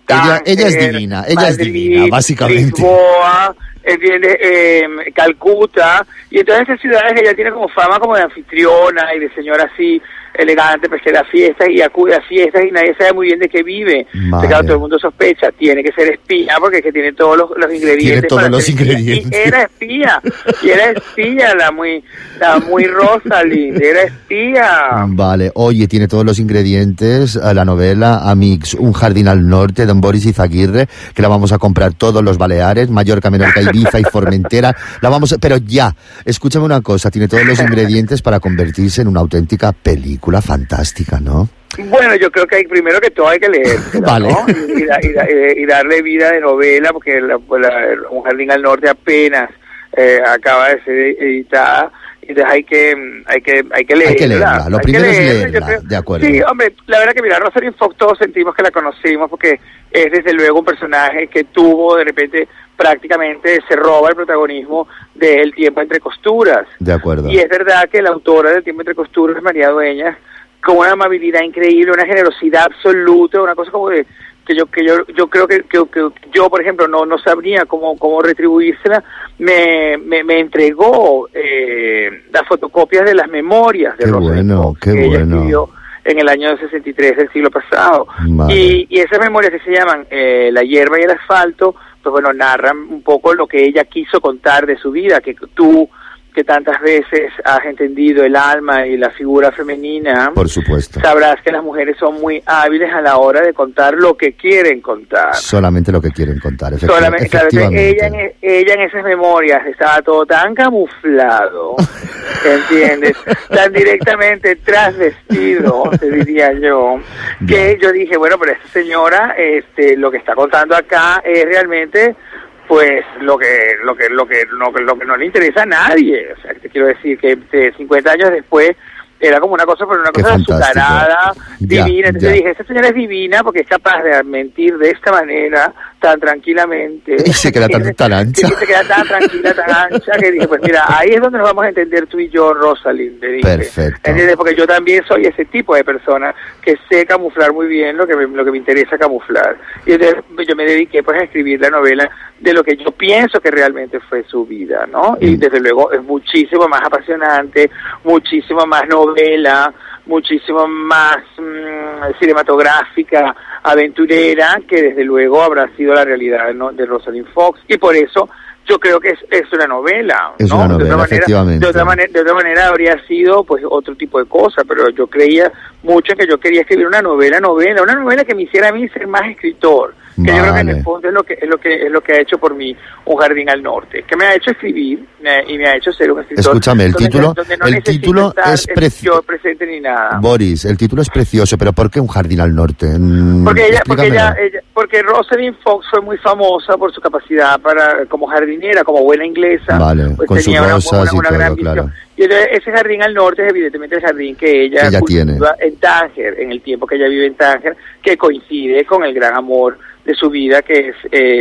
Ella, ella es divina, ella Madrid, es divina, básicamente. Lisboa, entiende, eh, Calcuta, y entonces esas ciudades ella tiene como fama como de anfitriona y de señora así elegante, pues que da fiestas y acude a fiestas y nadie sabe muy bien de qué vive. Entonces, claro, todo el mundo sospecha, tiene que ser espía porque es que tiene todos los, los ingredientes. Tiene todos para los ser ingredientes. espía. Y era espía, y era espía la muy, la muy Rosalind, era espía. Vale, oye, tiene todos los ingredientes a la novela Amics, un jardín al norte, de Boris Izaguirre, que la vamos a comprar todos los Baleares, Mallorca, Menorca, Ibiza y Formentera. La vamos a, pero ya, escúchame una cosa, tiene todos los ingredientes para convertirse en una auténtica película fantástica, ¿no? Bueno, yo creo que hay, primero que todo hay que leer, vale. ¿no? Y, y, da- y da- y darle vida de novela, porque la, pues la- Un jardín al norte apenas eh, acaba de ser editada, entonces hay que hay que hay que leerla. Hay que leerla, lo Hay primero que es leerla, yo leerla, creo. de acuerdo. Sí, hombre, la verdad que mira, Rosalind Fox todos sentimos que la conocimos porque es desde luego un personaje que tuvo de repente prácticamente se roba el protagonismo de El tiempo entre costuras. De acuerdo. Y es verdad que la autora del tiempo entre costuras es María Dueñas, con una amabilidad increíble, una generosidad absoluta, una cosa como de que yo que yo yo creo que, que, que yo por ejemplo no no sabría cómo cómo retribuírsela. Me me, me entregó eh, las fotocopias de las memorias de Qué Rosalind bueno, Fox, qué que ella bueno. escribió en el año sesenta y tres del siglo pasado. Vale. Y, y esas memorias que se llaman eh, La hierba y el asfalto, pues bueno, narran un poco lo que ella quiso contar de su vida, que tú, que tantas veces has entendido el alma y la figura femenina, Por supuesto. sabrás que las mujeres son muy hábiles a la hora de contar lo que quieren contar. Solamente lo que quieren contar, efecti- Solamente, claro, efectivamente. ella, en, ella en esas memorias estaba todo tan camuflado, ¿entiendes? Tan directamente trasvestido, te diría yo, que yo dije, bueno, pero esta señora, este, lo que está contando acá es realmente, pues, lo que, lo que, lo que, lo que, lo que no le interesa a nadie. O sea, te quiero decir que eh, cincuenta años después era como una cosa, pero una Qué cosa fantástico. azucarada, Ya, divina. Entonces ya. yo dije, esta señora es divina porque es capaz de mentir de esta manera, tan tranquilamente. Y se queda tan, tan ancha. Que se queda tan tranquila, tan ancha, que dije, pues mira, ahí es donde nos vamos a entender tú y yo, Rosalind, le dije. Perfecto. ¿Entiendes? Porque yo también soy ese tipo de persona que sé camuflar muy bien lo que me, lo que me interesa camuflar. Y entonces yo me dediqué pues a escribir la novela de lo que yo pienso que realmente fue su vida, ¿no? Y desde luego es muchísimo más apasionante, muchísimo más novela, muchísimo más mmm, cinematográfica, aventurera, que desde luego habrá sido la realidad, ¿no?, de Rosalind Fox. Y por eso yo creo que es, es una novela, Es ¿no? una de novela, otra manera, efectivamente. de otra manera, de otra manera habría sido pues otro tipo de cosa, pero yo creía mucho que yo quería escribir una novela, novela, una novela que me hiciera a mí ser más escritor. Que yo creo que en el Vale. fondo es lo que es lo que es lo que ha hecho por mí Un jardín al norte, que me ha hecho escribir me- y me ha hecho ser un escritor. Escúchame, el donde- título- donde no el necesito título estar es preci- yo presente ni nada. Boris, el título es precioso, pero ¿por qué Un jardín al norte? Mm, Porque ella, porque ella, explícamelo. ella- porque Rosalind Fox fue muy famosa por su capacidad para como jardinera, como buena inglesa. Vale, pues con sus tenía una- rosas una, y una gran todo, visión. claro. Y entonces ese jardín al norte es evidentemente el jardín que ella, Que ella tiene. cultiva en Tánger, en el tiempo que ella vive en Tánger, que coincide con el gran amor de su vida, que es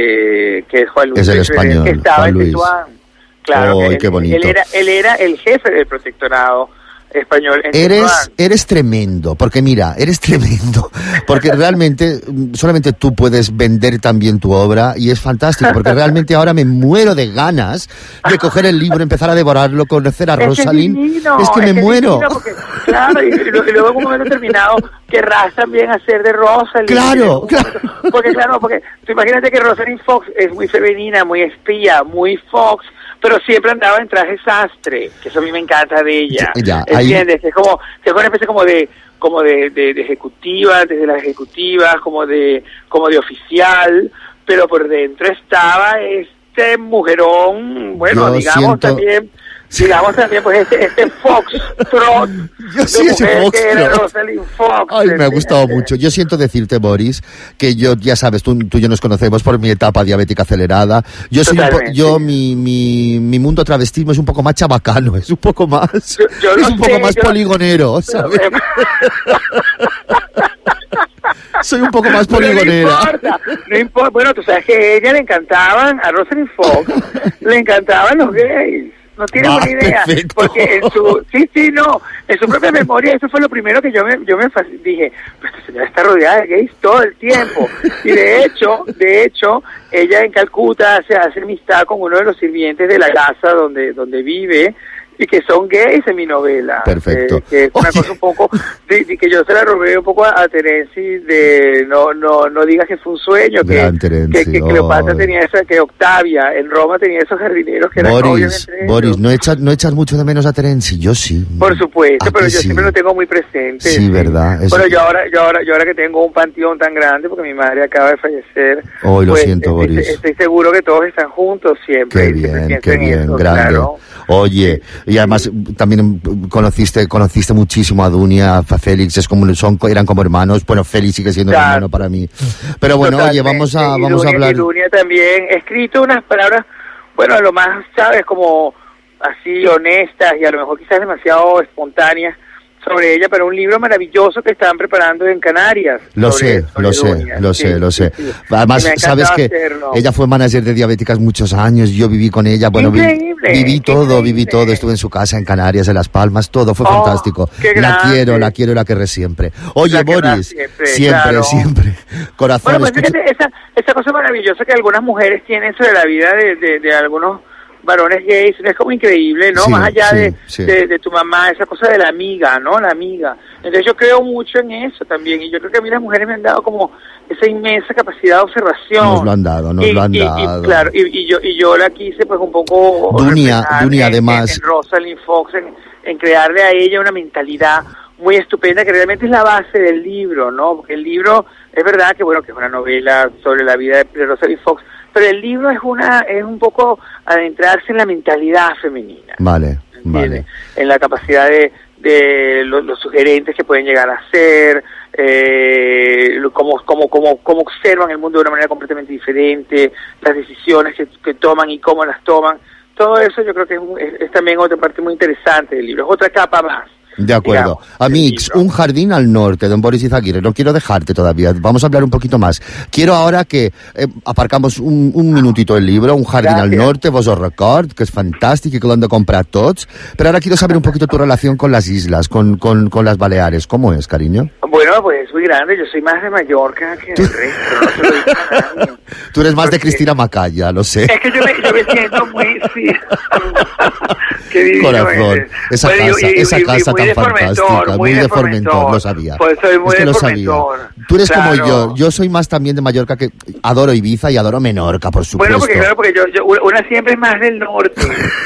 eh, que es Juan Luis Es el Becerril, español, que estaba Juan en Luis. Tetuán. Claro, Ay, que qué él- bonito. Él era, él era el jefe del protectorado español en Eres, Tetuán. eres tremendo, porque mira, eres tremendo, porque realmente mm, solamente tú puedes vender también tu obra y es fantástico, porque realmente ahora me muero de ganas de coger el libro, empezar a devorarlo, conocer a Es que es Rosalind. divino, Es que me es muero. divino porque, claro, y, y luego y luego en un momento determinado querrás también hacer de Rosalind. Claro, claro. Porque claro, porque tú imagínate que Rosalind Fox es muy femenina, muy espía, muy Fox, pero siempre andaba en traje sastre, que eso a mí me encanta de ella. Ya, ahí- ¿Entiendes? Es como, que es una especie como de como de, de, de ejecutiva, desde las ejecutivas, como de como de oficial, pero por dentro estaba este mujerón, bueno, Yo digamos siento- también, digamos también, pues este, este Foxtrot Yo de sí, ese mujer que era Foxtrot. Rosalind Fox. Ay, me ha ¿entiendes? gustado mucho. Yo siento decirte, Boris, que yo, ya sabes, tú, tú y yo nos conocemos por mi etapa diabética acelerada. Yo soy un po- Totalmente. yo, mi, mi, mi mundo travestismo es un poco más chabacano, es un poco más, yo es lo un poco sé, más yo- poligonero, ¿sabes? Soy un poco más Pero poligonera. No importa, no importa. Bueno, tú sabes que a ella le encantaban, a Rosalind Fox, le encantaban los gays. no tienes Ah, una idea, perfecto. porque en su, sí, sí, no, en su propia memoria eso fue lo primero que yo me, yo me fac- dije, pues esta señora está rodeada de gays todo el tiempo, y de hecho, de hecho, ella en Calcuta se hace amistad con uno de los sirvientes de la casa donde, donde vive, y que son gays en mi novela. Perfecto. Eh, que es una cosa un poco, de, de que yo se la robé un poco a, a Terenzi de no no no digas que fue un sueño, que, Gran Terenzi, que, que Cleopatra oh. tenía esa, que Octavia en Roma tenía esos jardineros que eran novios Boris, entre ellos. Boris, ¿no echas, ¿no echas mucho de menos a Terenzi? Yo sí. Por supuesto, ¿A pero que yo sí? siempre lo tengo muy presente. Sí, ¿verdad? Eso- Bueno, yo ahora, yo ahora, yo ahora que tengo un panteón tan grande, porque mi madre acaba de fallecer. Hoy lo pues, siento, estoy, Boris. estoy seguro que todos están juntos siempre. Qué y siempre bien, pienso qué en bien, eso, grande. claro. Oye, y además también conociste conociste muchísimo a Dunia, a Félix, es como son eran como hermanos. Bueno, Félix sigue siendo un Claro. hermano para mí. Pero bueno, Totalmente. oye, vamos a Y vamos a Dunia- hablar. y Dunia también he escrito unas palabras, bueno, lo más, sabes, como así honestas y a lo mejor quizás demasiado espontáneas sobre ella, pero un libro maravilloso que están preparando en Canarias. Lo sobre- sé, sobre lo sé, Dunia. lo Sí, sé, lo sí, sé. sí. Además, Y me ha sabes encantado que hacerlo. ella fue manager de Diabéticas muchos años, yo viví con ella, bueno, vi- Increíble, viví qué todo, viví todo, estuve en su casa en Canarias, en Las Palmas, todo fue Oh, fantástico. qué La grande. quiero, la quiero y la querré siempre. Oye, La querrás Boris, siempre, siempre, claro. siempre. Corazón, Bueno, pues escucha- fíjate, esa, esa cosa maravillosa que algunas mujeres tienen sobre la vida de, de, de algunos varones gays, es como increíble, ¿no? Sí, Más allá sí, de, sí. de, de tu mamá, esa cosa de la amiga, ¿no? La amiga. Entonces yo creo mucho en eso también, y yo creo que a mí las mujeres me han dado como esa inmensa capacidad de observación. Nos lo han dado, nos y, lo han y- y, dado. claro, y, y yo y yo la quise pues un poco Dunia, reflejar Dunia, en- además- en, en Rosalind Fox, en, en crearle a ella una mentalidad muy estupenda que realmente es la base del libro, ¿no? Porque el libro es verdad que bueno que es una novela sobre la vida de, de Rosalind Fox, pero el libro es una es un poco adentrarse en la mentalidad femenina, Vale, ¿entiendes? vale. En la capacidad de, de lo- los sugerentes que pueden llegar a ser, eh, lo- cómo, cómo, cómo, cómo observan el mundo de una manera completamente diferente, las decisiones que, que toman y cómo las toman. Todo eso yo creo que es, un- es- es también otra parte muy interesante del libro, es otra capa más. De acuerdo. digamos, Amix, un jardín al norte, don Boris Izaguirre. No quiero dejarte todavía. Vamos a hablar un poquito más. Quiero ahora que eh, aparcamos un, un minutito el libro, un jardín al Gracias. norte, vos os record, que és fantàstic i que l'han de comprar tots. Pero ahora quiero saber un poquito tu relación con las islas, con, con, con las Baleares. ¿Cómo es, cariño? Bueno, pues es muy grande, yo soy más de Mallorca que el resto, no se lo digo a nadie. Tú eres más de Cristina Macaya, lo sé. Es que yo me, yo me siento muy, sí. Qué divino Corazón, eres. esa Bueno, y- casa, y- esa y- y casa muy tan de Formentor, fantástica, muy de Formentor, Formentor. lo sabía. Pues soy muy Es que de lo sabía. Formentor. Tú eres como Claro. yo, yo soy más también de Mallorca, que adoro Ibiza y adoro Menorca, por supuesto. Bueno, porque claro, porque yo, yo, una siempre es más del norte.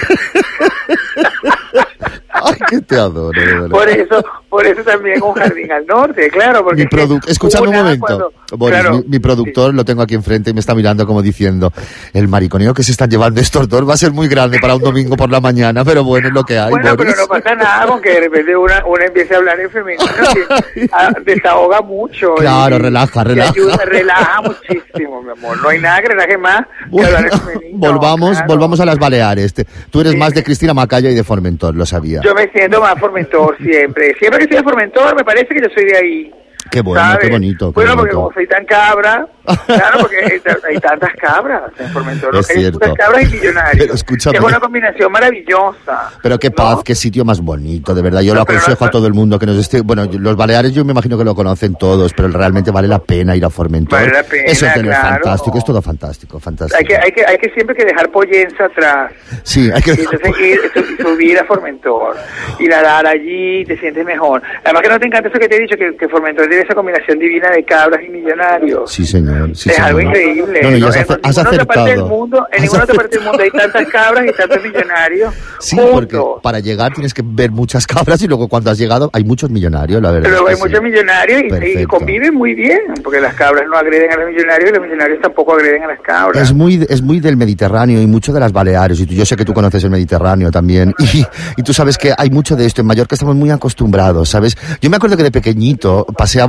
Ay, que te adoro, de verdad. Por eso, por eso también un jardín al norte, claro, porque Mi produ- es que Escúchame un una momento. cuando- Boris, claro, mi, mi productor lo tengo aquí enfrente y me está mirando como diciendo, el mariconeo que se están llevando estos dos va a ser muy grande para un domingo por la mañana, pero bueno, es lo que hay, bueno, Boris. pero no pasa nada con que de repente una, una empiece a hablar en femenino, que ah, desahoga mucho. Claro, y- relaja, y relaja. ayuda, relaja muchísimo, mi amor. No hay nada que relaje más que hablar en femenino. volvamos, claro. volvamos a las Baleares. Te- tú eres más de Cristina Macaya y de Formentor, lo sabía. Yo me siento más Formentor siempre. Siempre que estoy de Formentor me parece que yo soy de ahí. Qué bueno, ¿sabes? qué bonito. Qué Bueno, porque bonito. como soy tan cabra, claro, porque hay, hay tantas cabras en Formentor. Es Hay cierto. puras cabras y millonarios. Pero escúchame. Que es una combinación maravillosa. Pero qué paz, qué sitio más bonito, de verdad. Yo No, lo pero aconsejo no- a todo el mundo que nos esté. Bueno, los Baleares yo me imagino que lo conocen todos, pero realmente vale la pena ir a Formentor. Vale la pena, Eso es de lo claro. fantástico, es todo fantástico, fantástico. Hay que, hay que, hay que siempre que dejar Pollenza atrás. Sí, hay que Y entonces ir, su- subir a Formentor y nadar allí, te sientes mejor. Además que no te encanta eso que te he dicho, que, que Formentor tiene esa combinación divina de cabras y millonarios. Sí, señor. Sí, es señor. algo increíble. No, no, ya ¿no? has, En ace- has ninguna otra parte del acertado. mundo, en Has ninguna otra parte del mundo hay tantas cabras y tantos millonarios Sí, juntos. porque para llegar tienes que ver muchas cabras y luego cuando has llegado hay muchos millonarios, la verdad. Pero es hay que sí. muchos millonarios y- y, Perfecto. conviven muy bien, porque las cabras no agreden a los millonarios y los millonarios tampoco agreden a las cabras. Es muy, es muy del Mediterráneo y mucho de las Baleares. Y tú- yo sé que tú conoces el Mediterráneo también. Y, y tú sabes que hay mucho de esto. En Mallorca estamos muy acostumbrados, ¿sabes? Yo me acuerdo que de pequeñito pasé a,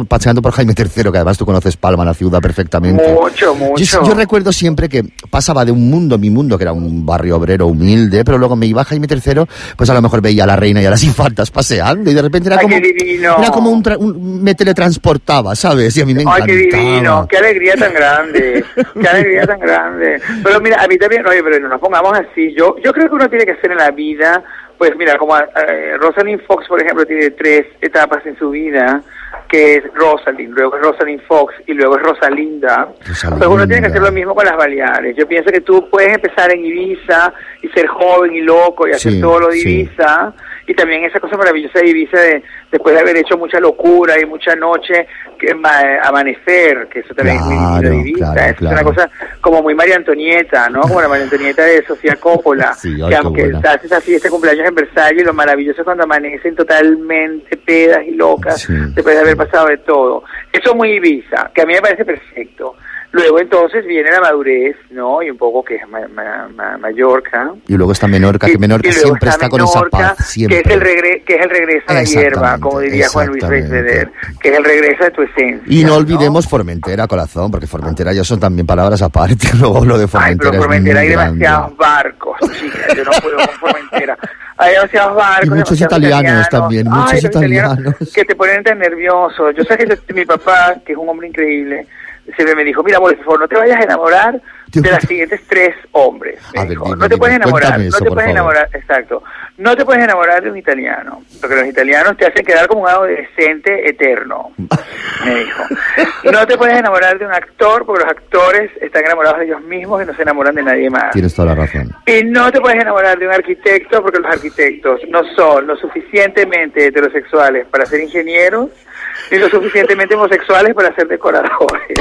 paseando por Jaime tercero, que además tú conoces Palma, la ciudad, perfectamente. Mucho, mucho. Yo, yo recuerdo siempre que pasaba de un mundo, mi mundo, que era un barrio obrero humilde, pero luego me iba a Jaime tercero, pues a lo mejor veía a la reina y a las infantas paseando, y de repente era Ay, como... qué divino. Era como un, tra- un... me teletransportaba, ¿sabes? Y a mí me encantaba. Ay, qué divino, qué alegría tan grande, qué alegría tan grande. Pero mira, a mí también, oye, pero no nos pongamos así. Yo yo creo que uno tiene que hacer en la vida, pues mira, como eh, Rosalind Fox, por ejemplo, tiene tres etapas en su vida, que es Rosalind, luego es Rosalind Fox y luego es Rosalinda. Rosalinda. Pues uno tiene que hacer lo mismo con las Baleares. Yo pienso que tú puedes empezar en Ibiza y ser joven y loco y hacer Sí, todo lo de sí. Ibiza, y también esa cosa maravillosa de Ibiza de después de haber hecho mucha locura y mucha noche, que ma- amanecer, que eso también es muy lindo de Ibiza. claro, es claro. una cosa como muy María Antonieta, ¿no? Como la María Antonieta de Sofía Coppola, Sí, ay, que qué aunque buena. se hace esa fiesta de cumpleaños en Versalles, y lo maravilloso es cuando amanecen totalmente pedas y locas, Sí. después de haber pasado de todo. Eso es muy Ibiza, que a mí me parece perfecto. Luego entonces viene la madurez, ¿no? Y un poco que es ma- ma- ma- Mallorca. Y luego está Menorca, que Menorca Y luego siempre está con esa Menorca, paz, siempre. Que es el, regre que es el regreso a la hierba, como diría Juan Luis Reisfeder, que es el regreso de tu esencia. Y no olvidemos Formentera, corazón, porque Formentera ya son también palabras aparte. Luego lo de Ay, Formentera pero Formentera hay es muy grande. demasiados barcos, chica, yo no puedo con Formentera. Hay demasiados barcos. Y muchos demasiados italianos también, Ay, muchos los italianos. que te ponen tan nervioso. Yo sé que yo- mi papá, que es un hombre increíble, siempre me dijo, mira, amor, por favor, no te vayas a enamorar de las siguientes tres hombres. Me A ver, dijo. dime, no te dime, puedes enamorar, cuéntame no eso, te por puedes favor. enamorar, exacto. No te puedes enamorar de un italiano, porque los italianos te hacen quedar como un adolescente eterno, me dijo. No te puedes enamorar de un actor, porque los actores están enamorados de ellos mismos y no se enamoran de nadie más. Tienes toda la razón. Y no te puedes enamorar de un arquitecto, porque los arquitectos no son lo suficientemente heterosexuales para ser ingenieros, ni lo suficientemente homosexuales para ser decoradores.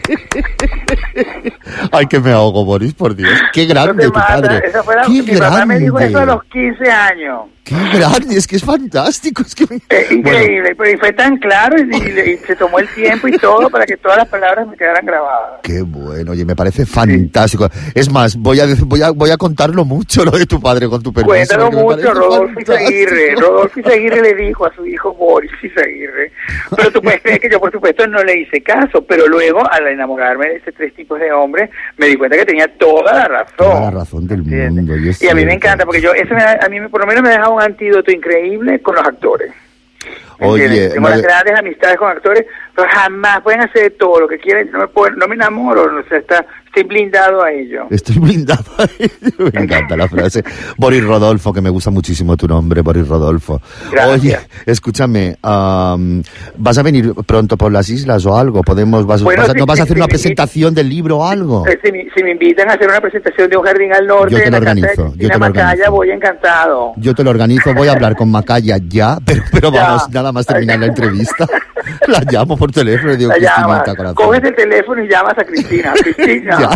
Ay, que me ahogo, Boris, por Dios. Qué grande tu padre. Esa fue la- Qué mi papá me dijo grande. eso a los quince años. Qué grande, es que es fantástico. Es que me... Es increíble, pero y fue tan claro y, y- y se tomó el tiempo y todo para que todas las palabras me quedaran grabadas. Qué bueno, oye, me parece fantástico. Es más, voy a, dec- voy a voy a contarlo mucho lo de tu padre con tu permiso. Cuéntalo porque me mucho, parece Rodolfo fantástico. Izaguirre. Rodolfo Izaguirre le dijo a su hijo Boris Izaguirre. Pero tú puedes creer que yo, por supuesto, no le hice caso. Pero luego, al enamorarme de estos tres tipos de hombres, me di cuenta que tenía toda la razón. Toda la razón del mundo. Y, es Y a mí me cierto. encanta, porque yo, eso me da- a mí me- por lo menos me deja un antídoto increíble con los actores. Oye, ¿Entiendes? Tengo no- las grandes amistades con actores, pero jamás pueden hacer todo lo que quieren. No me, puedo- no me enamoro, o sea, está, estoy blindado a ello. Estoy blindado. Me encanta la frase. Boris Rodolfo, que me gusta muchísimo tu nombre, Boris Rodolfo. Gracias. Oye, escúchame, am, ¿vas a venir pronto por las islas o algo? ¿Podemos, vas, Bueno, vas a, sí, ¿No vas a sí, hacer sí, una sí. presentación del libro o algo? Eh, Si me, si me invitan a hacer una presentación de Un Jardín al Norte, Yo te en lo la casa de organizo, yo Cristina te lo Macaya, organizo. voy encantado. Yo te lo organizo, voy a hablar con Macaya ya, pero, pero Ya. vamos, nada más terminar la entrevista. La llamo por teléfono y digo, La llamas, Cristinita, corazón. coges el teléfono y llamas a Cristina. Cristina,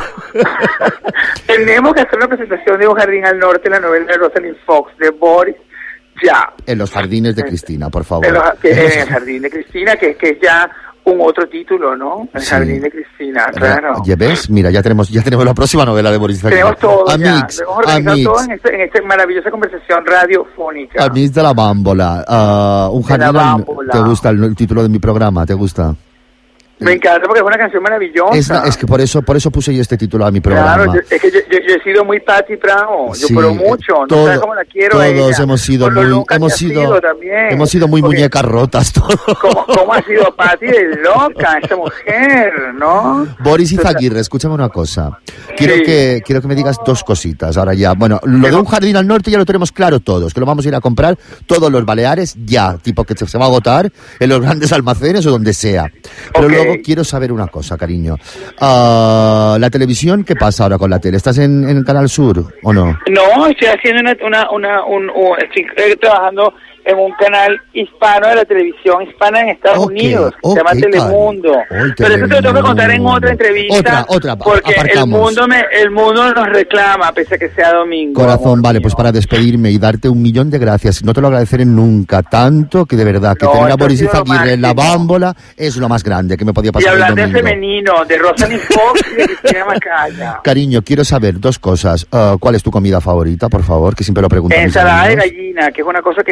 tenemos que hacer una presentación de Un Jardín al Norte, la novela de Rosalind Fox, de Boris, ya. En los jardines de Cristina, por favor. En, los- que- en el Jardín de Cristina, que, que es ya un otro título, ¿no? El Sí. Jardín de Cristina, claro. ¿Ya ves? Mira, ya tenemos, ya tenemos la próxima novela de Boris Izaguirre. Tenemos todo ya, Amix, lo hemos organizado amix, todo en, este- en esta maravillosa conversación radiofónica. amix de la bámbola. Ah, un De la jardín al- bámbola. ¿Te gusta el, el título de mi programa? ¿Te gusta? Me encanta porque es una canción maravillosa. Es, la- es que por eso, por eso puse yo este título a mi programa. Claro, yo- es que yo, yo- yo he sido muy Patti Bravo, yo Sí, pero mucho, no todo- sabes cómo la quiero a todos ella. hemos sido Con lo muy, loca que hemos ha sido, también. hemos sido muy Porque muñecas rotas todos. ¿Cómo, cómo ha sido Patti de loca esta mujer, no? Boris Izaguirre, escúchame una cosa. Quiero Sí. que quiero que me digas dos cositas. Ahora ya, bueno, lo de Un Jardín al Norte ya lo tenemos claro todos, que lo vamos a ir a comprar todos los Baleares ya, tipo que se se va a agotar en los grandes almacenes o donde sea. Pero Ok. luego quiero saber una cosa, cariño. Ah, la televisión, ¿qué pasa ahora con la tele? ¿Estás en, en Canal Sur o no? No, estoy haciendo una, una, una un, un- estoy eh, trabajando en un canal hispano de la televisión hispana en Estados Ok, Unidos, ok, se llama Telemundo. Ay, Pero eso te lo tengo que contar en Telemundo. otra entrevista. Otra, otra, porque el aparcamos. mundo me, el mundo nos reclama, pese a que sea domingo. Corazón, vale, pues para despedirme y darte un millón de gracias. No te lo agradeceré nunca tanto, que de verdad, que No, tener a esto ha Boris sido lo Izaguirre en la máximo. bámbola es lo más grande que me podía Y pasar el hablando de domingo. femenino, de Rosalind Fox y de Cristina Macaya. Cariño, quiero saber dos cosas. Ah, ¿Cuál es tu comida favorita, por favor? Que siempre lo pregunto a mis Ensalada de amigos. gallina, que es una cosa que es nueva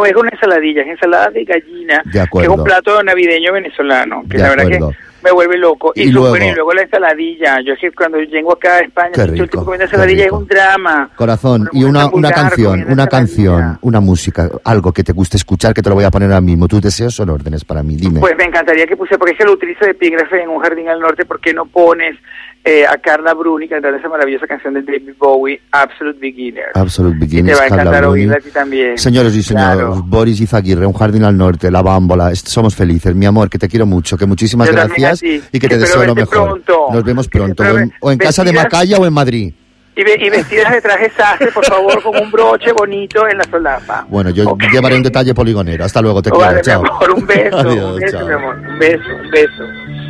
es una ensaladilla, es ensalada de gallina, De que es acuerdo. un plato navideño venezolano, que De la verdad acuerdo. que me vuelve loco. Y, Y su- luego- bueno, y luego la ensaladilla. Yo es que cuando llego acá a España, Qué todo el rico, tiempo comiendo qué ensaladilla es rico. un drama. Corazón, y una, una canción, una canción, una música, algo que te guste escuchar, que te lo voy a poner ahora mismo. Tus deseos son órdenes para mí, dime. Pues me encantaría que puse, porque es que lo utilizo de epígrafe en Un jardín al norte, ¿por qué no pones eh, a Carla Bruni cantando esa maravillosa canción de David Bowie, Absolute Beginner? Absolute Y Beginners, te va a Carla encantar Bruni. oírla a ti también. Señores y señores, Claro. Boris Izaguirre, Un jardín al norte, La Bámbola, est- somos felices, mi amor, que te quiero mucho, que muchísimas Yo también gracias a ti. y que te Espero deseo lo verte mejor. pronto. Nos vemos pronto, espero o en, ver- o en casa de vestidas- Macaya o en Madrid. Y, ve- y vestidas de traje sastre, por favor, con un broche bonito en la solapa. Bueno, yo llevaré un detalle poligonero. Hasta luego, te Oh, quiero, vale, mi chao. amor, un beso, Adiós, un beso, chao. mi amor, un beso, un beso.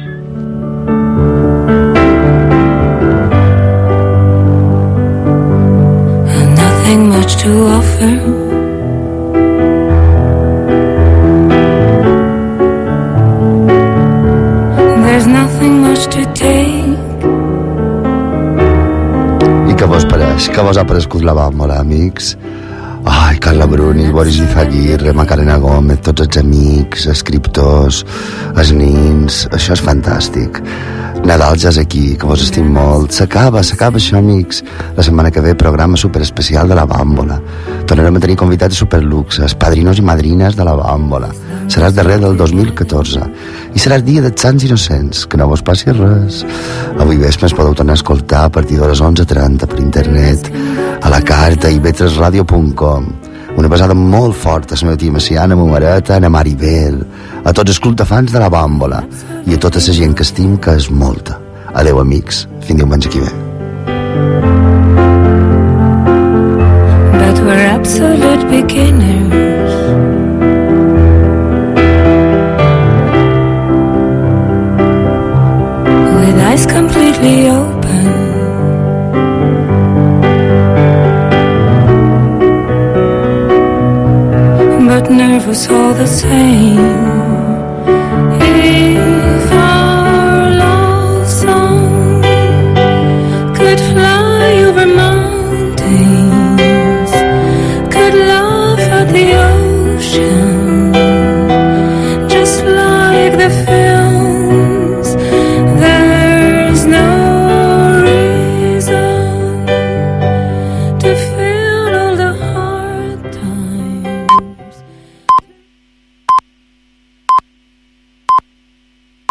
Nothing much to offer. There's nothing much to take. I què vos pareix? Què vos ha parescut La Bàmbola, amics? Ai, Carla Bruni, Boris Izaguirre, Macarena Gómez, tots els amics, escriptors, els nins, això és fantàstic. Nadal ja és aquí, que vos estim molt. S'acaba, s'acaba això, amics. La setmana que ve, programa superespecial de La Bàmbola. Tornarem a tenir convidats superluxes, padrinos i madrines de La Bàmbola. Serà el darrer del dos mil catorze. I serà el dia dels Sants Innocents, que no vos passi res. Avui vespre ens podeu tornar a escoltar a partir de les onze trenta per internet, a la carta i ib tres radio punt com. Una pesada molt forta a la meva tia Maciana, a ma mareta, a Maribel, a tots els clubs de fans de La Bàmbola i a tota la gent que estim, que és molta. Adeu, amics. Fins diumenge que ve. But we're absolute beginners. With eyes completely open. But nervous all the same.